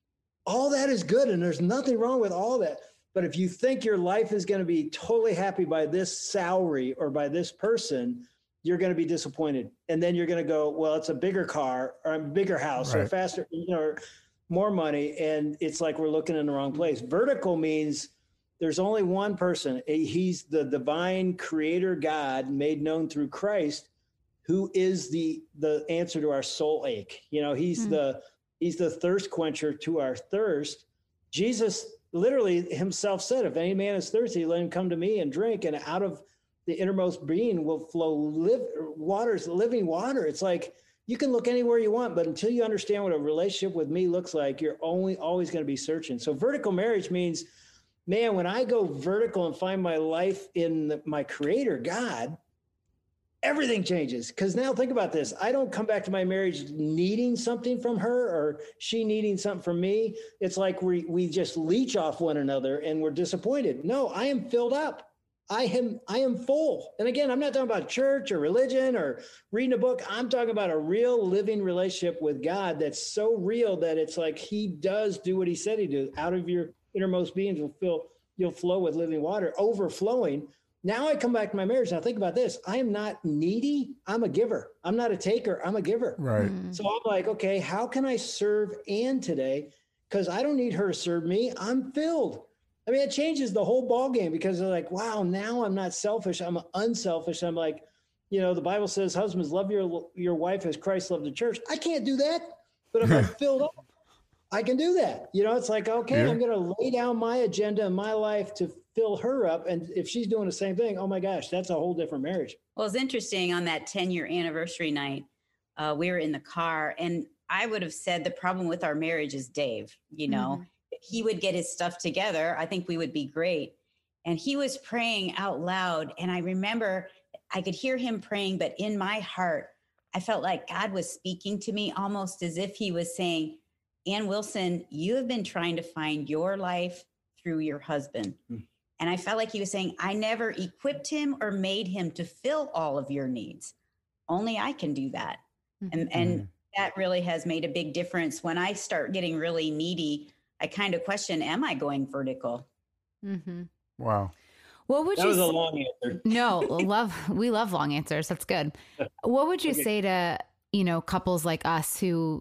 All that is good, and there's nothing wrong with all that. But if you think your life is going to be totally happy by this salary or by this person, you're going to be disappointed. And then you're going to go, well, it's a bigger car or a bigger house right. or faster, you know, or more money. And it's like we're looking in the wrong place. Vertical means there's only one person. He's the divine creator God made known through Christ, who is the the answer to our soul ache. You know, he's mm. the he's the thirst quencher to our thirst. Jesus literally himself said, if any man is thirsty, let him come to me and drink. And out of the innermost being will flow live waters, living water. It's like you can look anywhere you want, but until you understand what a relationship with me looks like, you're only always going to be searching. So vertical marriage means, man, when I go vertical and find my life in the, my creator, God, everything changes. Because now think about this. I don't come back to my marriage needing something from her or she needing something from me. It's like we, we just leech off one another and we're disappointed. No, I am filled up. I am, I am full. And again, I'm not talking about church or religion or reading a book. I'm talking about a real living relationship with God that's so real that it's like he does do what he said he'd do. Out of your innermost beings will fill, you'll flow with living water, overflowing. Now I come back to my marriage. Now think about this. I am not needy. I'm a giver. I'm not a taker. I'm a giver. Right. Mm-hmm. So I'm like, okay, how can I serve Ann today? Because I don't need her to serve me. I'm filled. I mean, it changes the whole ball game because they're like, wow, now I'm not selfish. I'm unselfish. I'm like, you know, the Bible says, husbands, love your, your wife as Christ loved the church. I can't do that, but if I'm filled up, I can do that. You know, it's like, okay, yeah. I'm going to lay down my agenda in my life to fill her up. And if she's doing the same thing, oh my gosh, that's a whole different marriage. Well, it's interesting on that ten year anniversary night, uh, we were in the car and I would have said the problem with our marriage is Dave, you know, mm-hmm. if he would get his stuff together, I think we would be great. And he was praying out loud. And I remember I could hear him praying, but in my heart, I felt like God was speaking to me almost as if he was saying, Ann Wilson, you have been trying to find your life through your husband. Mm. And I felt like he was saying, I never equipped him or made him to fill all of your needs. Only I can do that. Mm-hmm. And, and that really has made a big difference. When I start getting really needy, I kind of question, am I going vertical? Mm-hmm. Wow. What would that you was say? a long answer. No, love, we love long answers. That's good. What would you okay. say to, you know, couples like us who,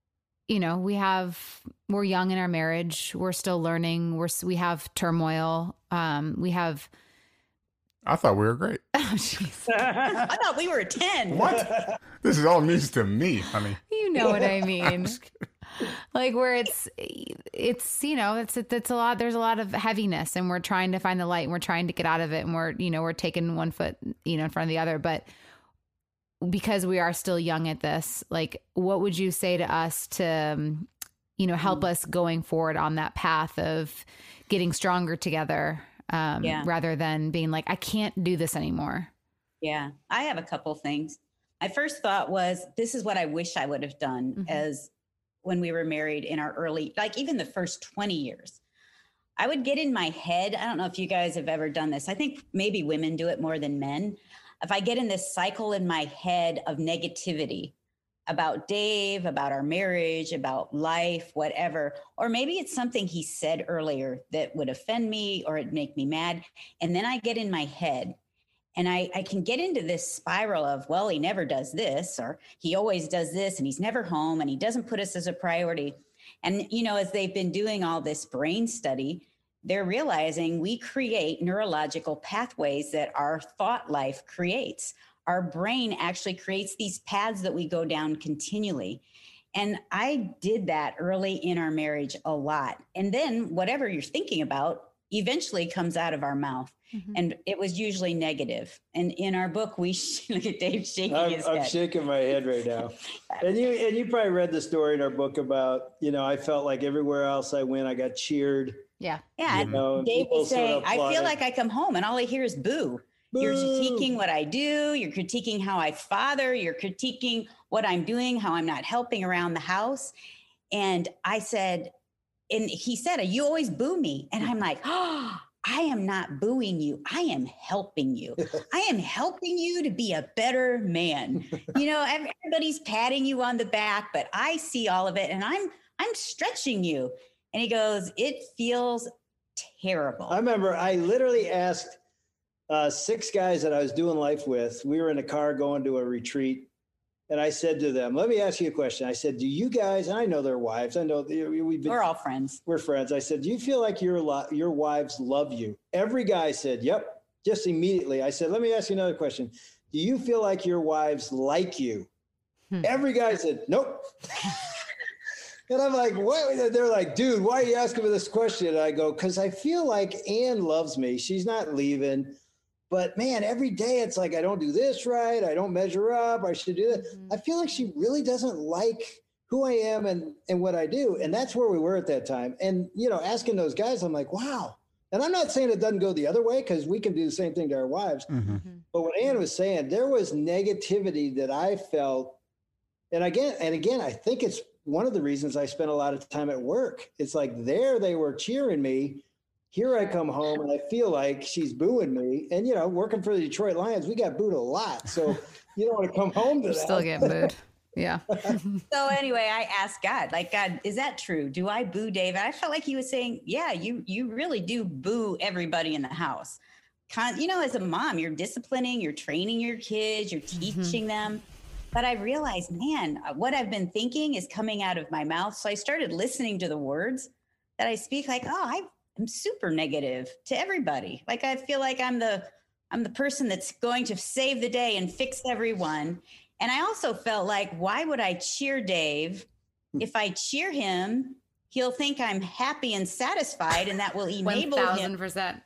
you know, we have, we're young in our marriage. We're still learning. We're, we have turmoil. Um, we have I thought we were great. Oh, jeez. I thought we were ten. What? This is all news to me, honey. You know what I mean. Like where it's, it's, you know, it's, it's a lot, there's a lot of heaviness and we're trying to find the light and we're trying to get out of it. And we're, you know, we're taking one foot, you know, in front of the other, but because we are still young at this, like, what would you say to us to, um, you know, help us going forward on that path of getting stronger together, um, Yeah. rather than being like, I can't do this anymore? Yeah, I have a couple things. My first thought was, this is what I wish I would have done Mhm. as when we were married in our early, like even the first twenty years. I would get in my head. I don't know if you guys have ever done this. I think maybe women do it more than men. If I get in this cycle in my head of negativity about Dave, about our marriage, about life, whatever, or maybe it's something he said earlier that would offend me or it'd make me mad. And then I get in my head and I, I can get into this spiral of, well, he never does this, or he always does this, and he's never home, and he doesn't put us as a priority. And, you know, as they've been doing all this brain study, they're realizing we create neurological pathways that our thought life creates. Our brain actually creates these paths that we go down continually. And I did that early in our marriage a lot. And then whatever you're thinking about eventually comes out of our mouth. Mm-hmm. And it was usually negative. And in our book, we look at Dave shaking I'm, his I'm head. shaking my head right now. And you and you probably read the story in our book about, you know, I felt like everywhere else I went, I got cheered. Yeah. Yeah. You know, Dave people was sort saying, of I feel applauded. like I come home and all I hear is boo. Boo. You're critiquing what I do. You're critiquing how I father. You're critiquing what I'm doing, how I'm not helping around the house. And I said, and he said, you always boo me. And I'm like, oh, I am not booing you. I am helping you. I am helping you to be a better man. You know, everybody's patting you on the back, but I see all of it and I'm, I'm stretching you. And he goes, it feels terrible. I remember I literally asked uh, six guys that I was doing life with. We were in a car going to a retreat. And I said to them, let me ask you a question. I said, do you guys, and I know their wives, I know we've been, we're all friends. We're friends. I said, do you feel like your, lo- your wives love you? Every guy said, yep, just immediately. I said, let me ask you another question. Do you feel like your wives like you? Hmm. Every guy said, nope. And I'm like, what? They're like, dude, why are you asking me this question? And I go, because I feel like Ann loves me. She's not leaving. But man, every day it's like, I don't do this right. I don't measure up. I should do that. Mm-hmm. I feel like she really doesn't like who I am and, and what I do. And that's where we were at that time. And, you know, asking those guys, I'm like, wow. And I'm not saying it doesn't go the other way because we can do the same thing to our wives. Mm-hmm. But what Ann was saying, there was negativity that I felt. And again, and again, I think it's one of the reasons I spent a lot of time at work. It's like there they were cheering me. Here I come home and I feel like she's booing me. And, you know, working for the Detroit Lions, we got booed a lot. So you don't want to come home to that. Still getting booed. Yeah. So anyway, I asked God, like, God, is that true? Do I boo Dave? And I felt like he was saying, yeah, you you really do boo everybody in the house. Con- you know, as a mom, you're disciplining, you're training your kids, you're teaching mm-hmm. them. But I realized, man, what I've been thinking is coming out of my mouth. So I started listening to the words that I speak like, oh, I I'm super negative to everybody. Like, I feel like I'm the, I'm the person that's going to save the day and fix everyone. And I also felt like, why would I cheer Dave? If I cheer him, he'll think I'm happy and satisfied, and that will enable him. one thousand percent.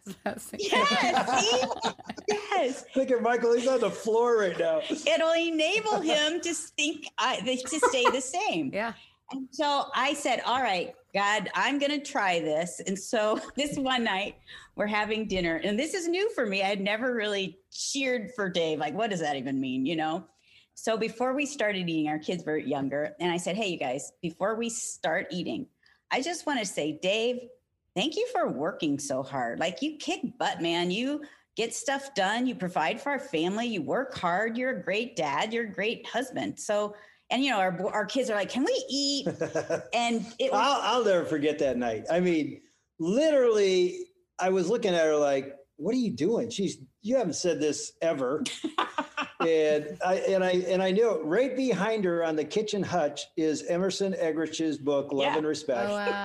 Yes. Yes. Look at Michael. He's on the floor right now. It'll enable him to think, uh, to stay the same. Yeah. And so I said, all right, God, I'm going to try this. And so this one night we're having dinner, and this is new for me. I had never really cheered for Dave. Like, what does that even mean? You know? So before we started eating, our kids were younger. And I said, hey, you guys, before we start eating, I just want to say, Dave, thank you for working so hard. Like, you kick butt, man. You get stuff done. You provide for our family. You work hard. You're a great dad. You're a great husband. So, and, you know, our our kids are like, can we eat? And it was- I'll, I'll never forget that night. I mean, literally, I was looking at her like, what are you doing? She's, you haven't said this ever. and I and I and I knew it. Right behind her on the kitchen hutch is Emerson Eggerich's book, Love Yeah. and Respect. Oh, wow.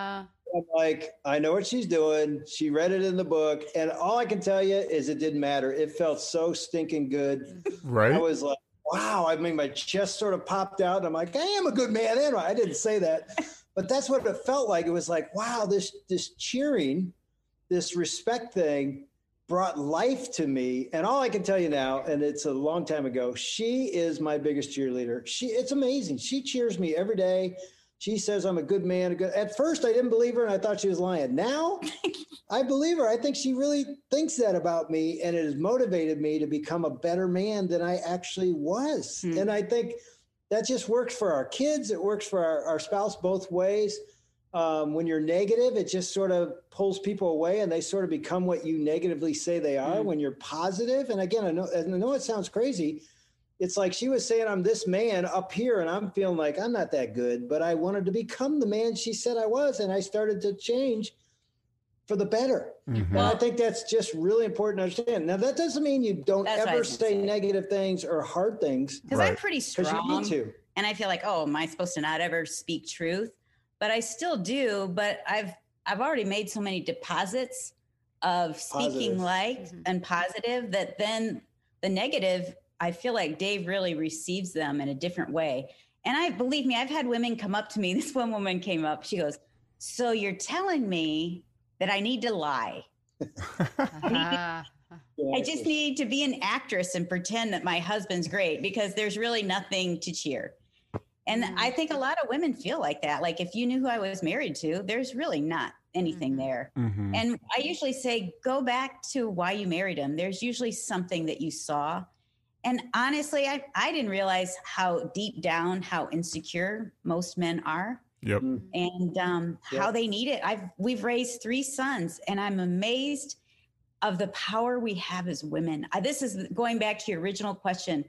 I'm like, I know what she's doing. She read it in the book. And all I can tell you is it didn't matter. It felt so stinking good. Right. I was like, wow. I mean, my chest sort of popped out. I'm like, I am a good man. Anyway, I didn't say that, but that's what it felt like. It was like, wow, this, this cheering, this respect thing brought life to me. And all I can tell you now, and it's a long time ago, she is my biggest cheerleader. She, it's amazing. She cheers me every day. She says I'm a good man. A good. At first, I didn't believe her, and I thought she was lying. Now, I believe her. I think she really thinks that about me, and it has motivated me to become a better man than I actually was. Hmm. And I think that just works for our kids. It works for our, our spouse both ways. Um, when you're negative, it just sort of pulls people away, and they sort of become what you negatively say they are. Hmm. When you're positive, and again, I know, I know it sounds crazy. It's like she was saying, I'm this man up here, and I'm feeling like I'm not that good, but I wanted to become the man she said I was, and I started to change for the better. Mm-hmm. And I think that's just really important to understand. Now, that doesn't mean you don't that's ever say, say negative things or hard things. Because right. I'm pretty strong, you need to. And I feel like, oh, am I supposed to not ever speak truth? But I still do. But I've I've already made so many deposits of speaking positive. like mm-hmm. and positive that then the negative, I feel like Dave really receives them in a different way. And I believe me, I've had women come up to me. This one woman came up. She goes, so you're telling me that I need to lie. I, need to, I just need to be an actress and pretend that my husband's great because there's really nothing to cheer. And mm-hmm. I think a lot of women feel like that. Like if you knew who I was married to, there's really not anything mm-hmm. there. Mm-hmm. And I usually say, go back to why you married him. There's usually something that you saw. And honestly, I, I didn't realize how deep down, how insecure most men are. Yep. And um, yep. how they need it. I've we've raised three sons, and I'm amazed of the power we have as women. I, this is going back to your original question.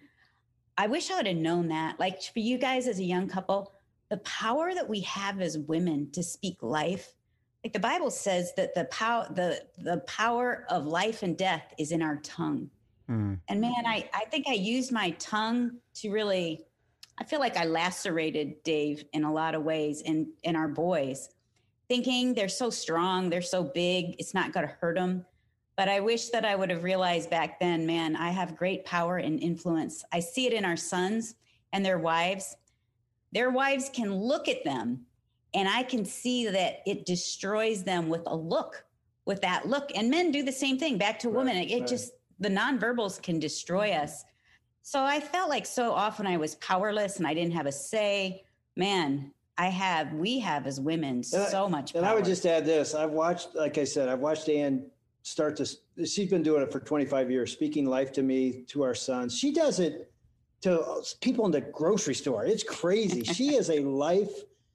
I wish I would have known that. Like for you guys as a young couple, the power that we have as women to speak life. Like the Bible says that the power, the the power of life and death is in our tongue. Mm. And man, I, I think I used my tongue to really, I feel like I lacerated Dave in a lot of ways and in, in our boys, thinking they're so strong, they're so big, it's not going to hurt them. But I wish that I would have realized back then, man, I have great power and influence. I see it in our sons and their wives. Their wives can look at them and I can see that it destroys them with a look, with that look. And men do the same thing back to women. It, it right. just, the nonverbals can destroy us. So I felt like so often I was powerless and I didn't have a say. Man, I have, we have as women so I, much power. And I would just add this. I've watched, like I said, I've watched Ann start to, she's been doing it for twenty-five years, speaking life to me, to our sons. She does it to people in the grocery store. It's crazy. She is a life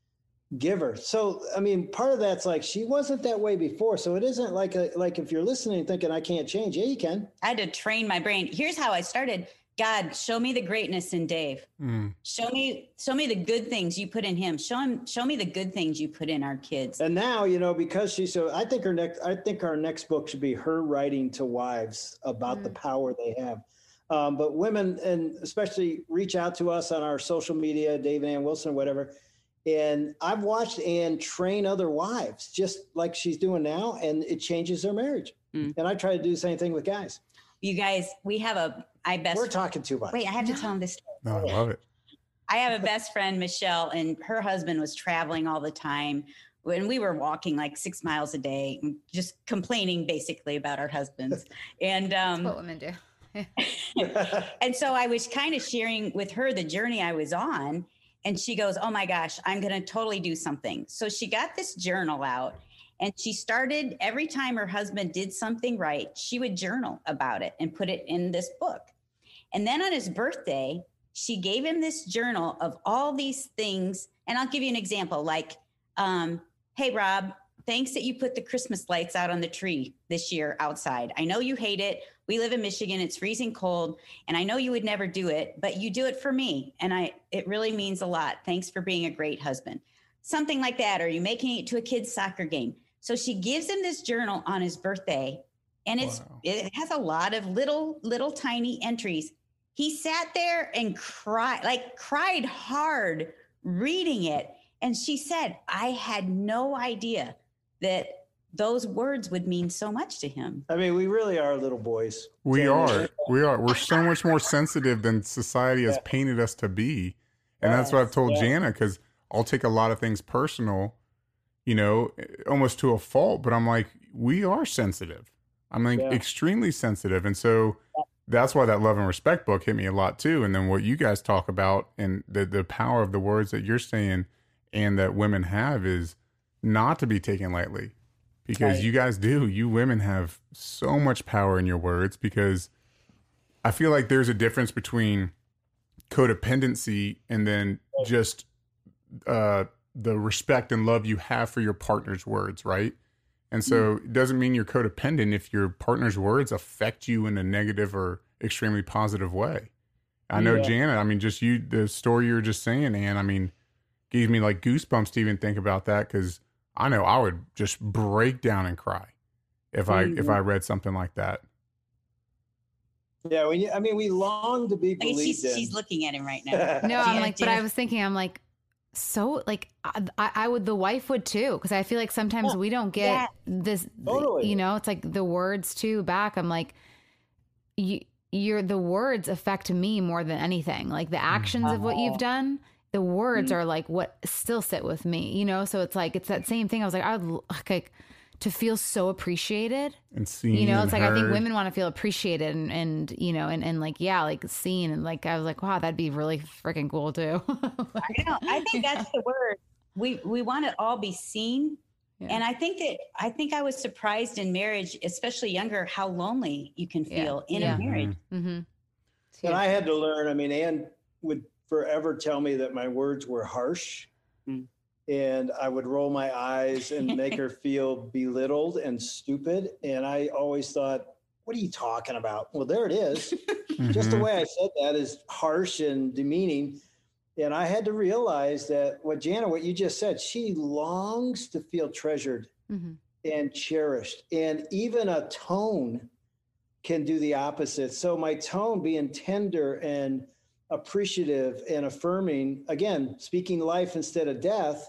giver. So, I mean, part of that's like, she wasn't that way before. So it isn't like, a, like if you're listening and thinking, I can't change. Yeah, you can. I had to train my brain. Here's how I started. God, show me the greatness in Dave. Mm. Show me, show me the good things you put in him. Show him, show me the good things you put in our kids. And now, you know, because she's so, I think her next, I think our next book should be her writing to wives about mm. the power they have. Um, but women, and especially reach out to us on our social media, Dave and Ann Wilson, or whatever. And I've watched Ann train other wives just like she's doing now, and it changes their marriage. Mm. And I try to do the same thing with guys. You guys, we have a, I best. We're talking too much. Wait, I have to tell them this story. No, I love it. I have a best friend, Michelle, and her husband was traveling all the time. When we were walking like six miles a day, just complaining basically about our husbands. And um, that's what women do. And so I was kind of sharing with her the journey I was on. And she goes, oh my gosh, I'm going to totally do something. So she got this journal out and she started every time her husband did something right, she would journal about it and put it in this book. And then on his birthday, she gave him this journal of all these things. And I'll give you an example like, um, hey, Rob, thanks that you put the Christmas lights out on the tree this year outside. I know you hate it. We live in Michigan. It's freezing cold. And I know you would never do it, but you do it for me. And I, it really means a lot. Thanks for being a great husband. Something like that. Or you making it to a kid's soccer game. So she gives him this journal on his birthday. And it's, wow. It has a lot of little, little tiny entries. He sat there and cried, like cried hard reading it. And she said, I had no idea that those words would mean so much to him. I mean, we really are little boys. We Jana. are. We are. We're so much more sensitive than society has Yeah. painted us to be. And that's what I've told Yeah. Jana, because I'll take a lot of things personal, you know, almost to a fault. But I'm like, we are sensitive. I'm like Yeah. extremely sensitive. And so that's why that love and respect book hit me a lot too. And then what you guys talk about and the, the power of the words that you're saying and that women have is not to be taken lightly. Because Right. you guys do. You women have so much power in your words, because I feel like there's a difference between codependency and then just uh, the respect and love you have for your partner's words, right? And so it doesn't mean you're codependent if your partner's words affect you in a negative or extremely positive way. I know, Yeah. Janet, I mean, just you, the story you were just saying, Ann, I mean, gave me like goosebumps to even think about that, because I know I would just break down and cry if I if I read something like that. Yeah, we, I mean, we long to be I mean, believed she's, in. she's looking at him right now. No, I'm Janet, like, but I Janet. was thinking, I'm like, so like I, I would, the wife would too, because I feel like sometimes Yeah. we don't get Yeah. this, Totally. you know, it's like the words too back. I'm like, you, you're the words affect me more than anything. Like the actions of what you've done, the words are like what still sit with me, you know? So it's like, it's that same thing. I was like, I would l- like to feel so appreciated. And seeing, You know, and it's like I think heard. women want to feel appreciated and, and you know, and, and like, yeah, like seen. And like, I was like, wow, that'd be really freaking cool too. I know. I think that's the word. We we want to all be seen. Yeah. And I think that I think I was surprised in marriage, especially younger, how lonely you can Yeah. feel in Yeah. a marriage. Mm-hmm. And I had to learn. I mean, Ann would forever tell me that my words were harsh. Mm. And I would roll my eyes and make her feel belittled and stupid. And I always thought, what are you talking about? Well, there it is. Just the Mhm. way I said that is harsh and demeaning. And I had to realize that what Jana, what you just said, she longs to feel treasured Mm-hmm. and cherished. And even a tone can do the opposite. So my tone being tender and appreciative and affirming, again, speaking life instead of death,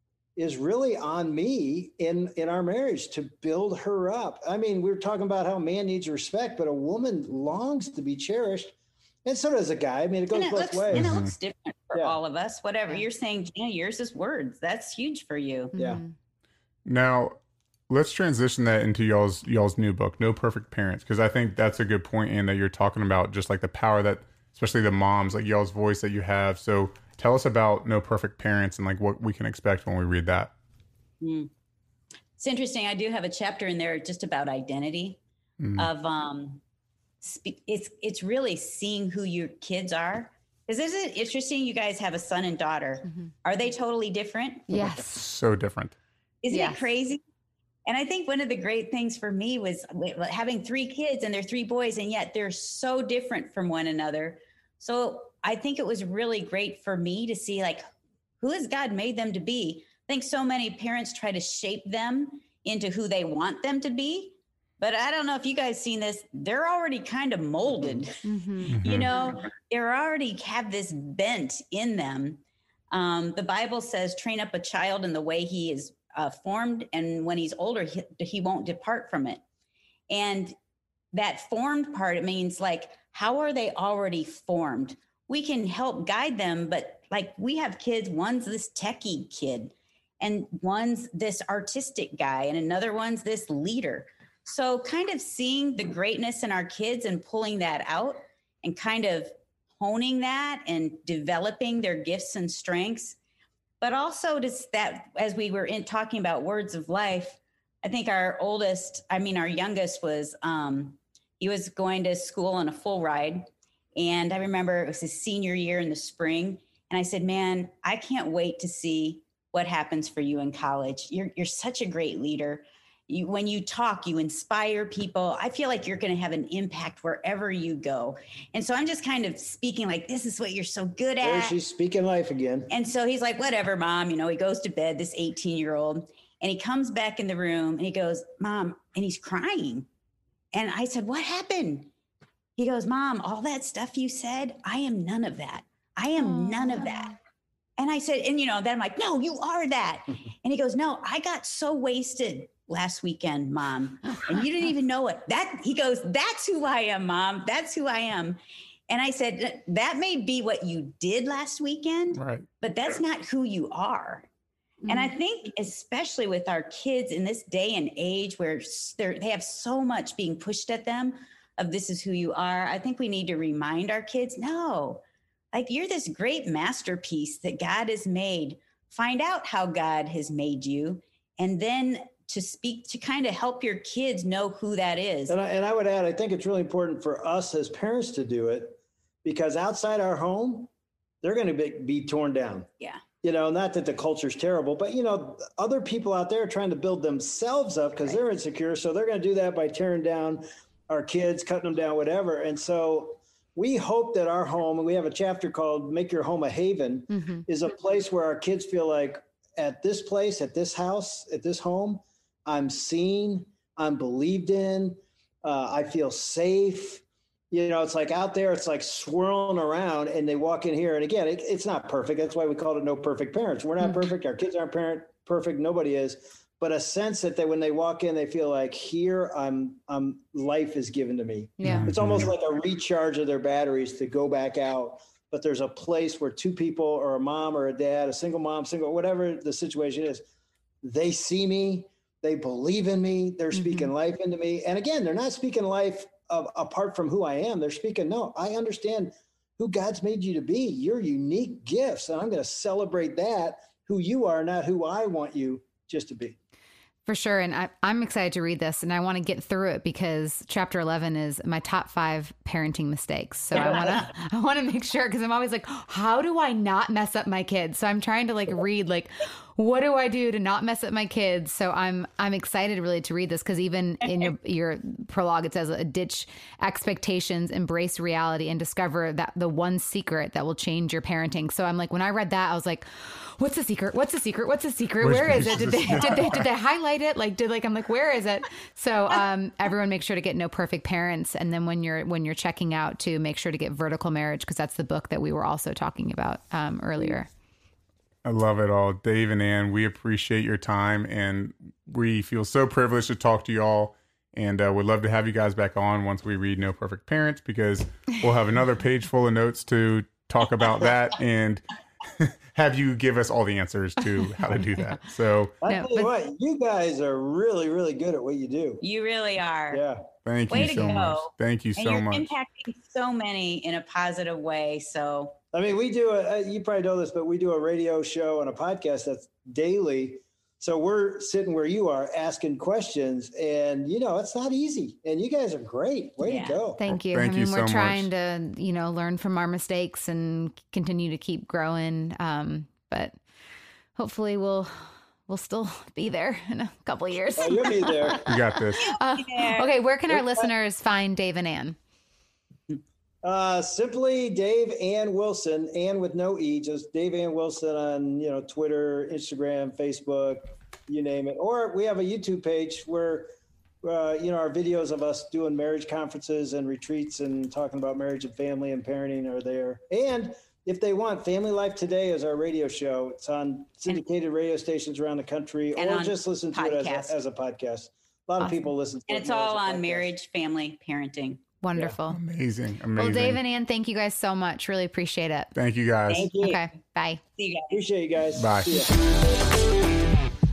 is really on me in, in our marriage to build her up. I mean, we were talking about how a man needs respect, but a woman longs to be cherished. And so does a guy. I mean, it goes And it, both looks, ways. and it looks different for Yeah. all of us. Whatever you're saying, Gina, yours is words. That's huge for you. Yeah. Mm-hmm. Now, let's transition that into y'all's y'all's new book, No Perfect Parents, because I think that's a good point, and that you're talking about just like the power that, especially the moms, like y'all's voice that you have. So tell us about No Perfect Parents and like what we can expect when we read that. Mm. It's interesting. I do have a chapter in there just about identity Mm. of um spe- it's it's really seeing who your kids are. Because isn't it interesting? You guys have a son and daughter. Mm-hmm. Are they totally different? Yes. So different. Isn't Yes. it crazy? And I think one of the great things for me was having three kids, and they're three boys, and yet they're so different from one another. So I think it was really great for me to see, like, who has God made them to be? I think so many parents try to shape them into who they want them to be. But I don't know if you guys seen this. They're already kind of molded. Mm-hmm. You Mhm. know, they already have this bent in them. Um, the Bible says, train up a child in the way he is uh, formed, and when he's older, he, he won't depart from it. And that formed part, it means like, how are they already formed? We can help guide them, but like we have kids, one's this techie kid, and one's this artistic guy, and another one's this leader. So kind of seeing the greatness in our kids and pulling that out and kind of honing that and developing their gifts and strengths. But also just that, as we were in talking about words of life, I think our oldest, I mean, our youngest was, um, he was going to school on a full ride. And I remember it was his senior year in the spring. And I said, man, I can't wait to see what happens for you in college. You're, you're such a great leader. You, when you talk, you inspire people. I feel like you're going to have an impact wherever you go. And so I'm just kind of speaking like, this is what you're so good There at. she's speaking life again. And so he's like, whatever, mom. You know, he goes to bed, this eighteen year old, and he comes back in the room and he goes, mom, and he's crying. And I said, what happened? He goes, mom, all that stuff you said, I am none of that. I am none of that. And I said, and you know, then I'm like, no, you are that. And he goes, no, I got so wasted last weekend, Mom. And you didn't even know it. That he goes, that's who I am, Mom. That's who I am. And I said, that may be what you did last weekend, Right. but that's not who you are. Mm-hmm. And I think especially with our kids in this day and age where they have so much being pushed at them of this is who you are, I think we need to remind our kids, no, like you're this great masterpiece that God has made. Find out how God has made you, and then to speak, to kind of help your kids know who that is. And I, and I would add, I think it's really important for us as parents to do it, because outside our home, they're going to be, be torn down. Yeah. You know, not that the culture's terrible, but, you know, other people out there are trying to build themselves up because right. they're insecure. So they're going to do that by tearing down our kids, cutting them down, whatever. And so we hope that our home, and we have a chapter called Make Your Home a Haven, mm-hmm. is a place where our kids feel like at this place, at this house, at this home, I'm seen, I'm believed in, uh, I feel safe. You know, it's like out there, it's like swirling around, and they walk in here. And again, it, it's not perfect. That's why we call it No Perfect Parents. We're not perfect. Our kids aren't parent perfect. Nobody is. But a sense that they, when they walk in, they feel like here, I'm, I'm, life is given to me. Yeah. It's almost like a recharge of their batteries to go back out. But there's a place where two people, or a mom or a dad, a single mom, single, whatever the situation is, they see me, they believe in me, they're speaking mm-hmm. life into me. And again, they're not speaking life Of, apart from who I am. They're speaking, no, I understand who God's made you to be. You're unique gifts, and I'm going to celebrate that, who you are, not who I want you just to be. For sure. And I, I'm excited to read this, and I want to get through it because chapter eleven is my top five parenting mistakes. So I want to, I want to make sure, because I'm always like, how do I not mess up my kids? So I'm trying to like read, like, what do I do to not mess up my kids? So I'm, I'm excited really to read this, because even in your, your prologue, it says, ditch expectations, embrace reality, and discover that the one secret that will change your parenting. So I'm like, when I read that, I was like, what's the secret? What's the secret? What's the secret? Which Where is it? Did they, secret? did they, did they highlight it? Like, did like, I'm like, where is it? So, um, everyone make sure to get No Perfect Parents. And then when you're, when you're checking out, to make sure to get Vertical Marriage, because that's the book that we were also talking about, um, earlier. I love it all. Dave and Ann, we appreciate your time, and we feel so privileged to talk to y'all, and uh, would love to have you guys back on once we read No Perfect Parents, because we'll have another page full of notes to talk about that and have you give us all the answers to how to do that. So I no, tell you but- what, you guys are really, really good at what you do. You really are. Yeah. thank Way you to so go. much. Thank you And so you're much. impacting so many in a positive way. So I mean, we do a, you probably know this, but we do a radio show and a podcast that's daily. So we're sitting where you are asking questions, and, you know, it's not easy, and you guys are great. Way Yeah. to go. Thank you. Thank I mean, you we're so trying much. to, you know, learn from our mistakes and continue to keep growing. Um, but hopefully we'll, we'll still be there in a couple of years. Oh, you'll be there. You got this. Uh, okay. Where can our listeners find Dave and Ann? Uh, simply Dave Ann Wilson, Ann with no E, just Dave Ann Wilson on, you know, Twitter, Instagram, Facebook, you name it. Or we have a YouTube page where, uh, you know, our videos of us doing marriage conferences and retreats and talking about marriage and family and parenting are there. And if they want, Family Life Today is our radio show. It's on syndicated radio stations around the country, And or on just listen to it as podcast. a, as a podcast. A lot of Awesome. people listen to it. and it's now as all a on podcast. marriage, family, parenting. Wonderful. Amazing. Amazing. Well, Dave and Ann, thank you guys so much. Really appreciate it. Thank you guys. Thank you. Okay. Bye. See you guys. Appreciate you guys. Bye. See ya.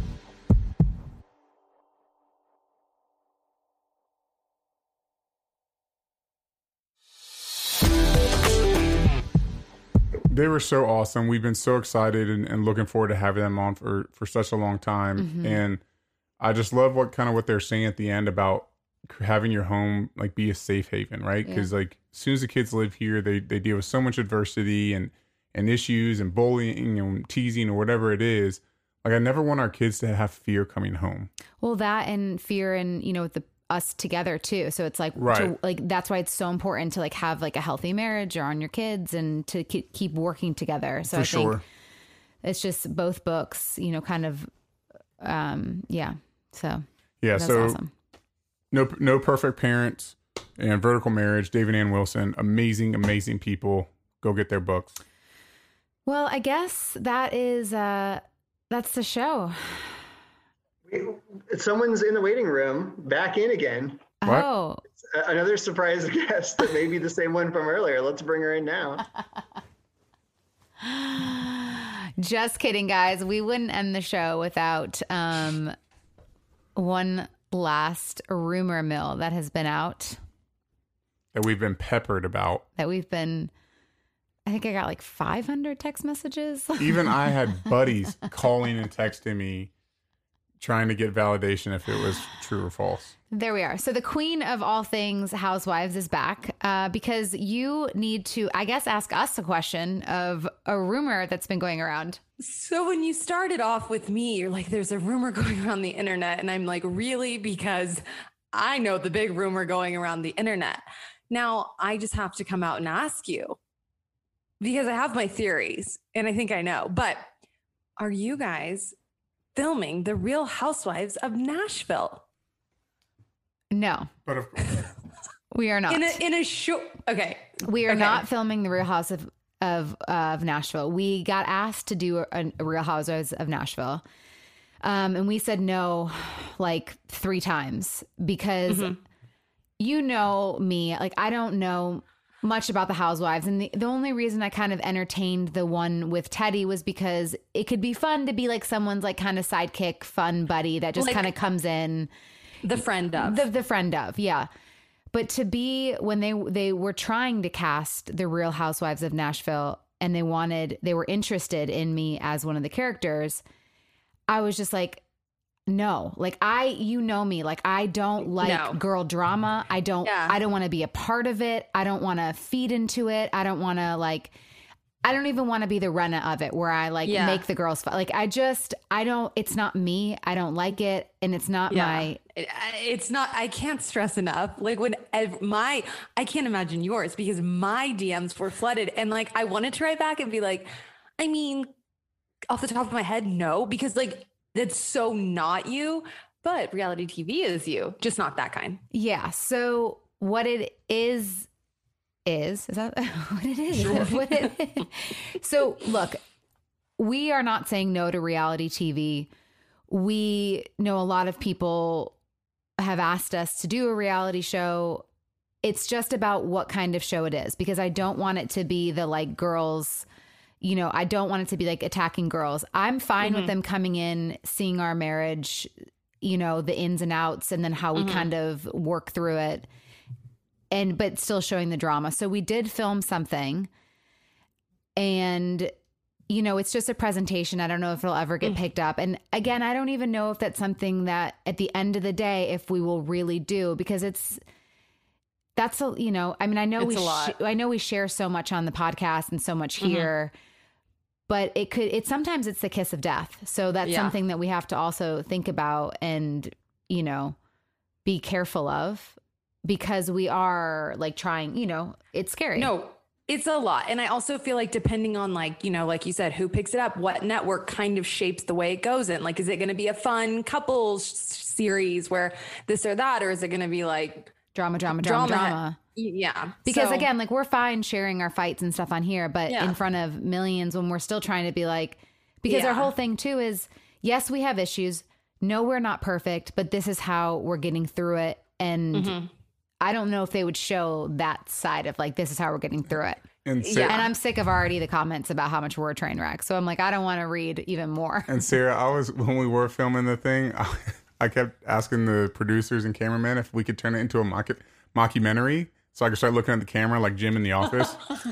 They were so awesome. We've been so excited and, and looking forward to having them on for, for such a long time. Mm-hmm. And I just love what kind of what they're saying at the end about having your home like be a safe haven, right? Because Yeah. like as soon as the kids live here, they they deal with so much adversity and and issues and bullying and teasing or whatever it is. Like I never want our kids to have fear coming home. Well, that and fear and, you know, with the us together too. So it's like, Right. to, like, that's why it's so important to like have like a healthy marriage around your kids and to keep, keep working together. So For I sure. think it's just both books, you know, kind of, um, yeah. So Yeah. that's so awesome. no no perfect parents and Vertical Marriage. Dave and Ann Wilson, amazing, amazing people. Go get their books. Well, I guess that is, uh, that's the show. Someone's in the waiting room, back in again. What? Oh, Another surprise guest that may be the same one from earlier. Let's bring her in now. just kidding, guys. We wouldn't end the show without um, one last rumor mill that has been out That we've been peppered about. that we've been, I think I got like five hundred text messages. Even I had buddies calling and texting me trying to get validation if it was true or false. There we are. So the queen of all things housewives is back uh, because you need to, I guess, ask us a question of a rumor that's been going around. So when you started off with me, you're like, there's a rumor going around the internet. And I'm like, really? Because I know the big rumor going around the internet. Now I just have to come out and ask you because I have my theories and I think I know, but are you guys filming The Real Housewives of Nashville? No, But of course. we are not. In a, in a show. Okay. We are Okay. not filming The Real House of of, of Nashville. We got asked to do a, a Real Housewives of Nashville. Um, and we said no like three times because Mm-hmm. you know me, like I don't know much about the housewives. And the, the only reason I kind of entertained the one with Teddy was because it could be fun to be like someone's like kind of sidekick, fun buddy that just Like- kind of comes in. The friend of. The, the friend of, yeah. But to be when they they were trying to cast the Real Housewives of Nashville and they wanted they were interested in me as one of the characters, I was just like, no, like I, you know me, like I don't like No. girl drama. I don't, Yeah. I don't want to be a part of it. I don't want to feed into it. I don't want to like, I don't even want to be the runner of it where I like Yeah. make the girls fight. Like I just, I don't, it's not me. I don't like it. And it's not my, It- it's not, I can't stress enough. Like when ev- my, I can't imagine yours because my D Ms were flooded and like, I wanted to write back and be like, I mean, off the top of my head, no, because like, that's so not you, but reality T V is you, just not that kind. yeah. So what it is, is, is that what it is? What it is. So look, we are not saying no to reality T V. We know a lot of people have asked us to do a reality show. It's just about what kind of show it is, because I don't want it to be the like girls, you know, I don't want it to be like attacking girls. I'm fine with them coming in, seeing our marriage, you know, the ins and outs, and then how we kind of work through it. And but still showing the drama. So we did film something, and you know, it's just a presentation. I don't know if it'll ever get picked up. And again, I don't even know if that's something that at the end of the day, if we will really do, because it's that's a, you know, I mean, I know It's we a lot. sh- I know we share so much on the podcast and so much here, but it could it sometimes it's the kiss of death. So that's Yeah. something that we have to also think about and, you know, be careful of, because we are like trying, you know, it's scary. No, it's a lot. And I also feel like depending on like, you know, like you said, who picks it up, what network kind of shapes the way it goes in. Like, is it going to be a fun couples series where this or that, or is it going to be like drama, drama, drama, Drama. drama. yeah. Because So- again, like we're fine sharing our fights and stuff on here, but Yeah. in front of millions when we're still trying to be like, because our Yeah. whole thing too is, yes, we have issues. No, we're not perfect, but this is how we're getting through it. And Mm-hmm. I don't know if they would show that side of like, this is how we're getting through it. And Yeah. Sarah, And I'm sick of already the comments about how much we're a train wreck. So I'm like, I don't want to read even more. and Sarah, I was when we were filming the thing, I, I kept asking the producers and cameramen if we could turn it into a mock, mockumentary, so I could start looking at the camera like Jim in The Office.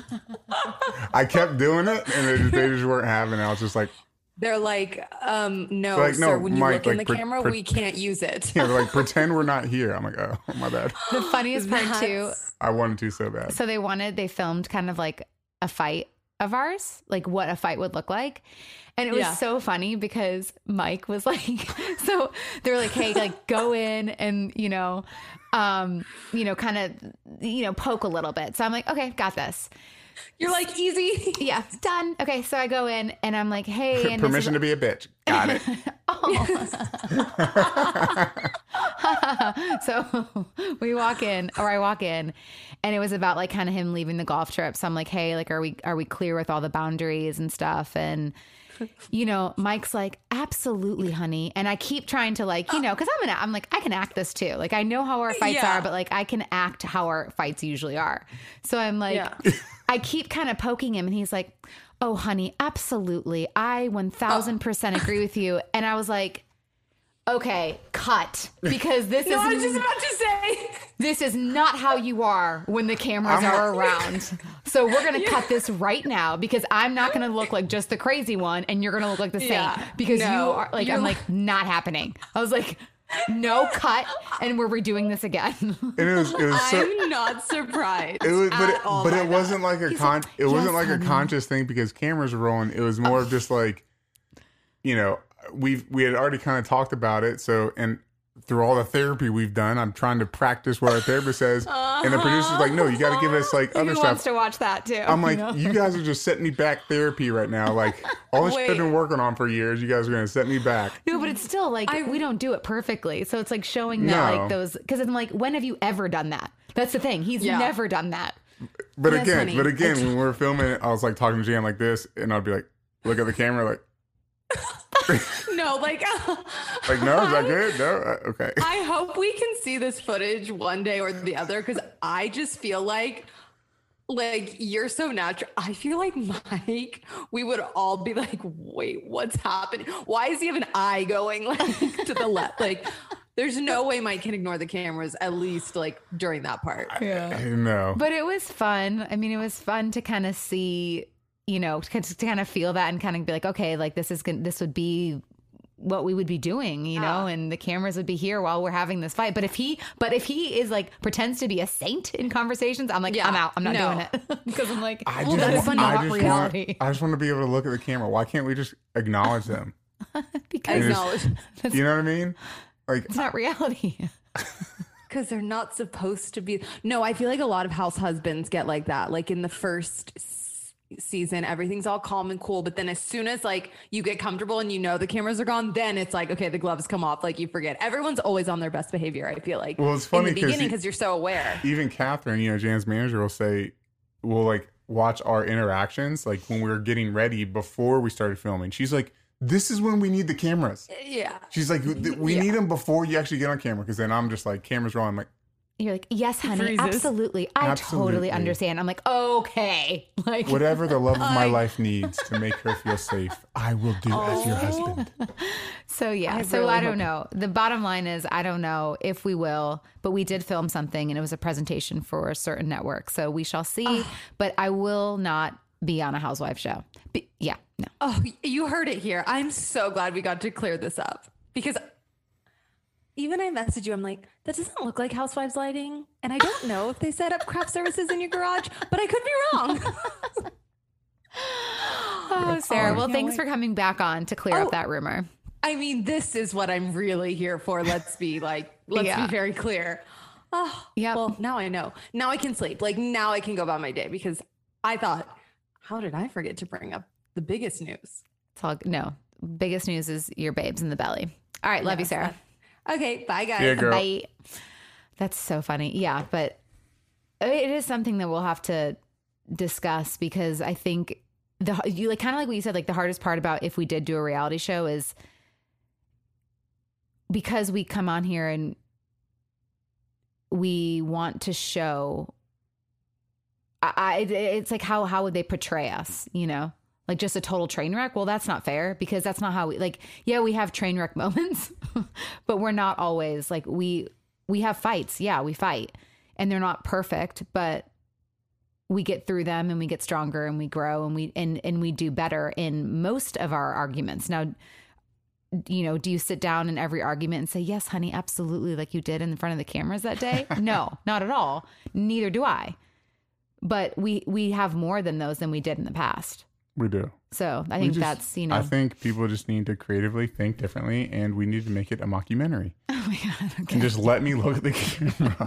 I kept doing it, and they just, they just weren't having it. I was just like, They're like, um, no, Like, no, sir, when you Mike, look in like, the pre- camera, pre- we can't use it. yeah, they're like, pretend we're not here. I'm like, oh, my bad. The funniest part too, That's- I wanted to so bad. so they wanted, they filmed kind of like a fight of ours, like what a fight would look like. And it was Yeah. so funny because Mike was like, so they were like, hey, like go in and, you know, um, you know, kind of, you know, poke a little bit. So I'm like, okay, got this. You're like, easy. Yeah, done. Okay, so I go in and I'm like, hey, and this Permission is- to be a bitch. Got got it. So we walk in, or I walk in, and it was about like kind of him leaving the golf trip. So I'm like, hey, like, are we are we clear with all the boundaries and stuff? And you know, Mike's like, absolutely, honey. And I keep trying to like, you know, because I'm gonna, I'm like, I can act this too. Like, I know how our fights Yeah. are, but like, I can act how our fights usually are. So I'm like, Yeah. I keep kind of poking him, and he's like, oh, honey, absolutely. I one thousand percent agree with you. And I was like, okay, cut. Because this No, is I was just about to say. this is not how you are when the cameras I'm are not- around. So we're going to cut this right now because I'm not going to look like just the crazy one and you're going to look like the saint Yeah, because you no, are like, you're I'm like- like, not happening. I was like, no, cut. And we're redoing this again. And it was, it was so, I'm not surprised. it was, but it, at all but by it wasn't like a con. like, it wasn't "Yes, like a honey." conscious thing because cameras were rolling. It was more of just like, you know, we've we had already kind of talked about it. So and through all the therapy we've done, I'm trying to practice what our therapist says, and the producer's like, no, you got to give us like other Who stuff. wants to watch that too? I'm like, you know? you guys are just setting me back therapy right now. Like all this shit I've Wait. been working on for years, you guys are gonna set me back. No, but it's still like I- we don't do it perfectly. So it's like showing that No. like those because I'm like, when have you ever done that? That's the thing. He's Yeah. never done that. But Yes, again, honey. but again, when we were filming it, I was like talking to Jan like this, and I'd be like, look at the camera, like, No, like, like no, is that good? No, Uh, okay. I hope we can see this footage one day or the other because I just feel like, like you're so natural. I feel like Mike, we would all be like, wait, what's happening? Why does he have an eye going like to the left? Like, there's no way Mike can ignore the cameras, at least like during that part. Yeah. No. But it was fun. I mean, it was fun to kind of see, you know, to, to kind of feel that and kind of be like, okay, like this is gonna, this would be what we would be doing, you know, and the cameras would be here while we're having this fight. But if he, but if he is like pretends to be a saint in conversations, I'm like, Yeah, I'm out. I'm not no. doing it because I'm like, I well, just, that's want, not I, just reality. want, I just want to be able to look at the camera. Why can't we just acknowledge them? because just- Acknowledge. You know what I mean? Like, it's not reality. Because they're not supposed to be. No, I feel like a lot of house husbands get like that. Like in the first s- season, everything's all calm and cool. But then as soon as like you get comfortable and you know the cameras are gone, then it's like, okay, the gloves come off. Like you forget. Everyone's always on their best behavior, I feel like. Well, it's funny in the 'cause beginning you- because you're so aware. even Catherine, you know, Jan's manager will say, we'll like watch our interactions, like when we were getting ready before we started filming. She's like, this is when we need the cameras. Yeah. She's like, we Yeah. need them before you actually get on camera. Because then I'm just like, cameras rolling. I'm like, You're like, yes, honey, Freezes. absolutely. I Absolutely. totally understand. I'm like, okay. Like, whatever the love of my life needs to make her feel safe, I will do as your husband. so yeah. I so really I don't hope- know. The bottom line is I don't know if we will, but we did film something and it was a presentation for a certain network. So we shall see. But I will not be on a housewife show. Be- yeah, no. Oh, you heard it here. I'm so glad we got to clear this up because even I messaged you. I'm like, that doesn't look like Housewives lighting. And I don't know if they set up craft services in your garage, but I could be wrong. Oh, Sarah. fine. Well, Can't thanks wait. for coming back on to clear Oh. up that rumor. I mean, this is what I'm really here for. Let's be like, let's Yeah. be very clear. Oh, Yep. well, now I know. Now I can sleep. Like now I can go about my day because I thought, how did I forget to bring up the biggest news? It's all no. Biggest news is your babes in the belly. All right. Love you, Yes, Sarah. Okay, bye guys. Yeah, girl. Bye. That's so funny. Yeah, but it is something that we'll have to discuss because I think the you like kind of like what you said, like the hardest part about if we did do a reality show is because we come on here and we want to show. I, I it's like how how would they portray us? You know. Like just a total train wreck? Well, that's not fair because that's not how we like, yeah, we have train wreck moments, but we're not always like we, we have fights. Yeah, we fight and they're not perfect, but we get through them and we get stronger and we grow and we, and, and we do better in most of our arguments. Now, you know, do you sit down in every argument and say, yes, honey, absolutely. Like you did in front of the cameras that day? No, not at all. Neither do I. But we, we have more than those than we did in the past. We do. So I We think just- that's, you know. I think people just need to creatively think differently, and we need to make it a mockumentary. Oh my God. Okay. And just let me look at the camera.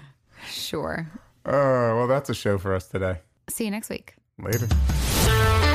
Sure. Oh, well, that's a show for us today. See you next week. Later.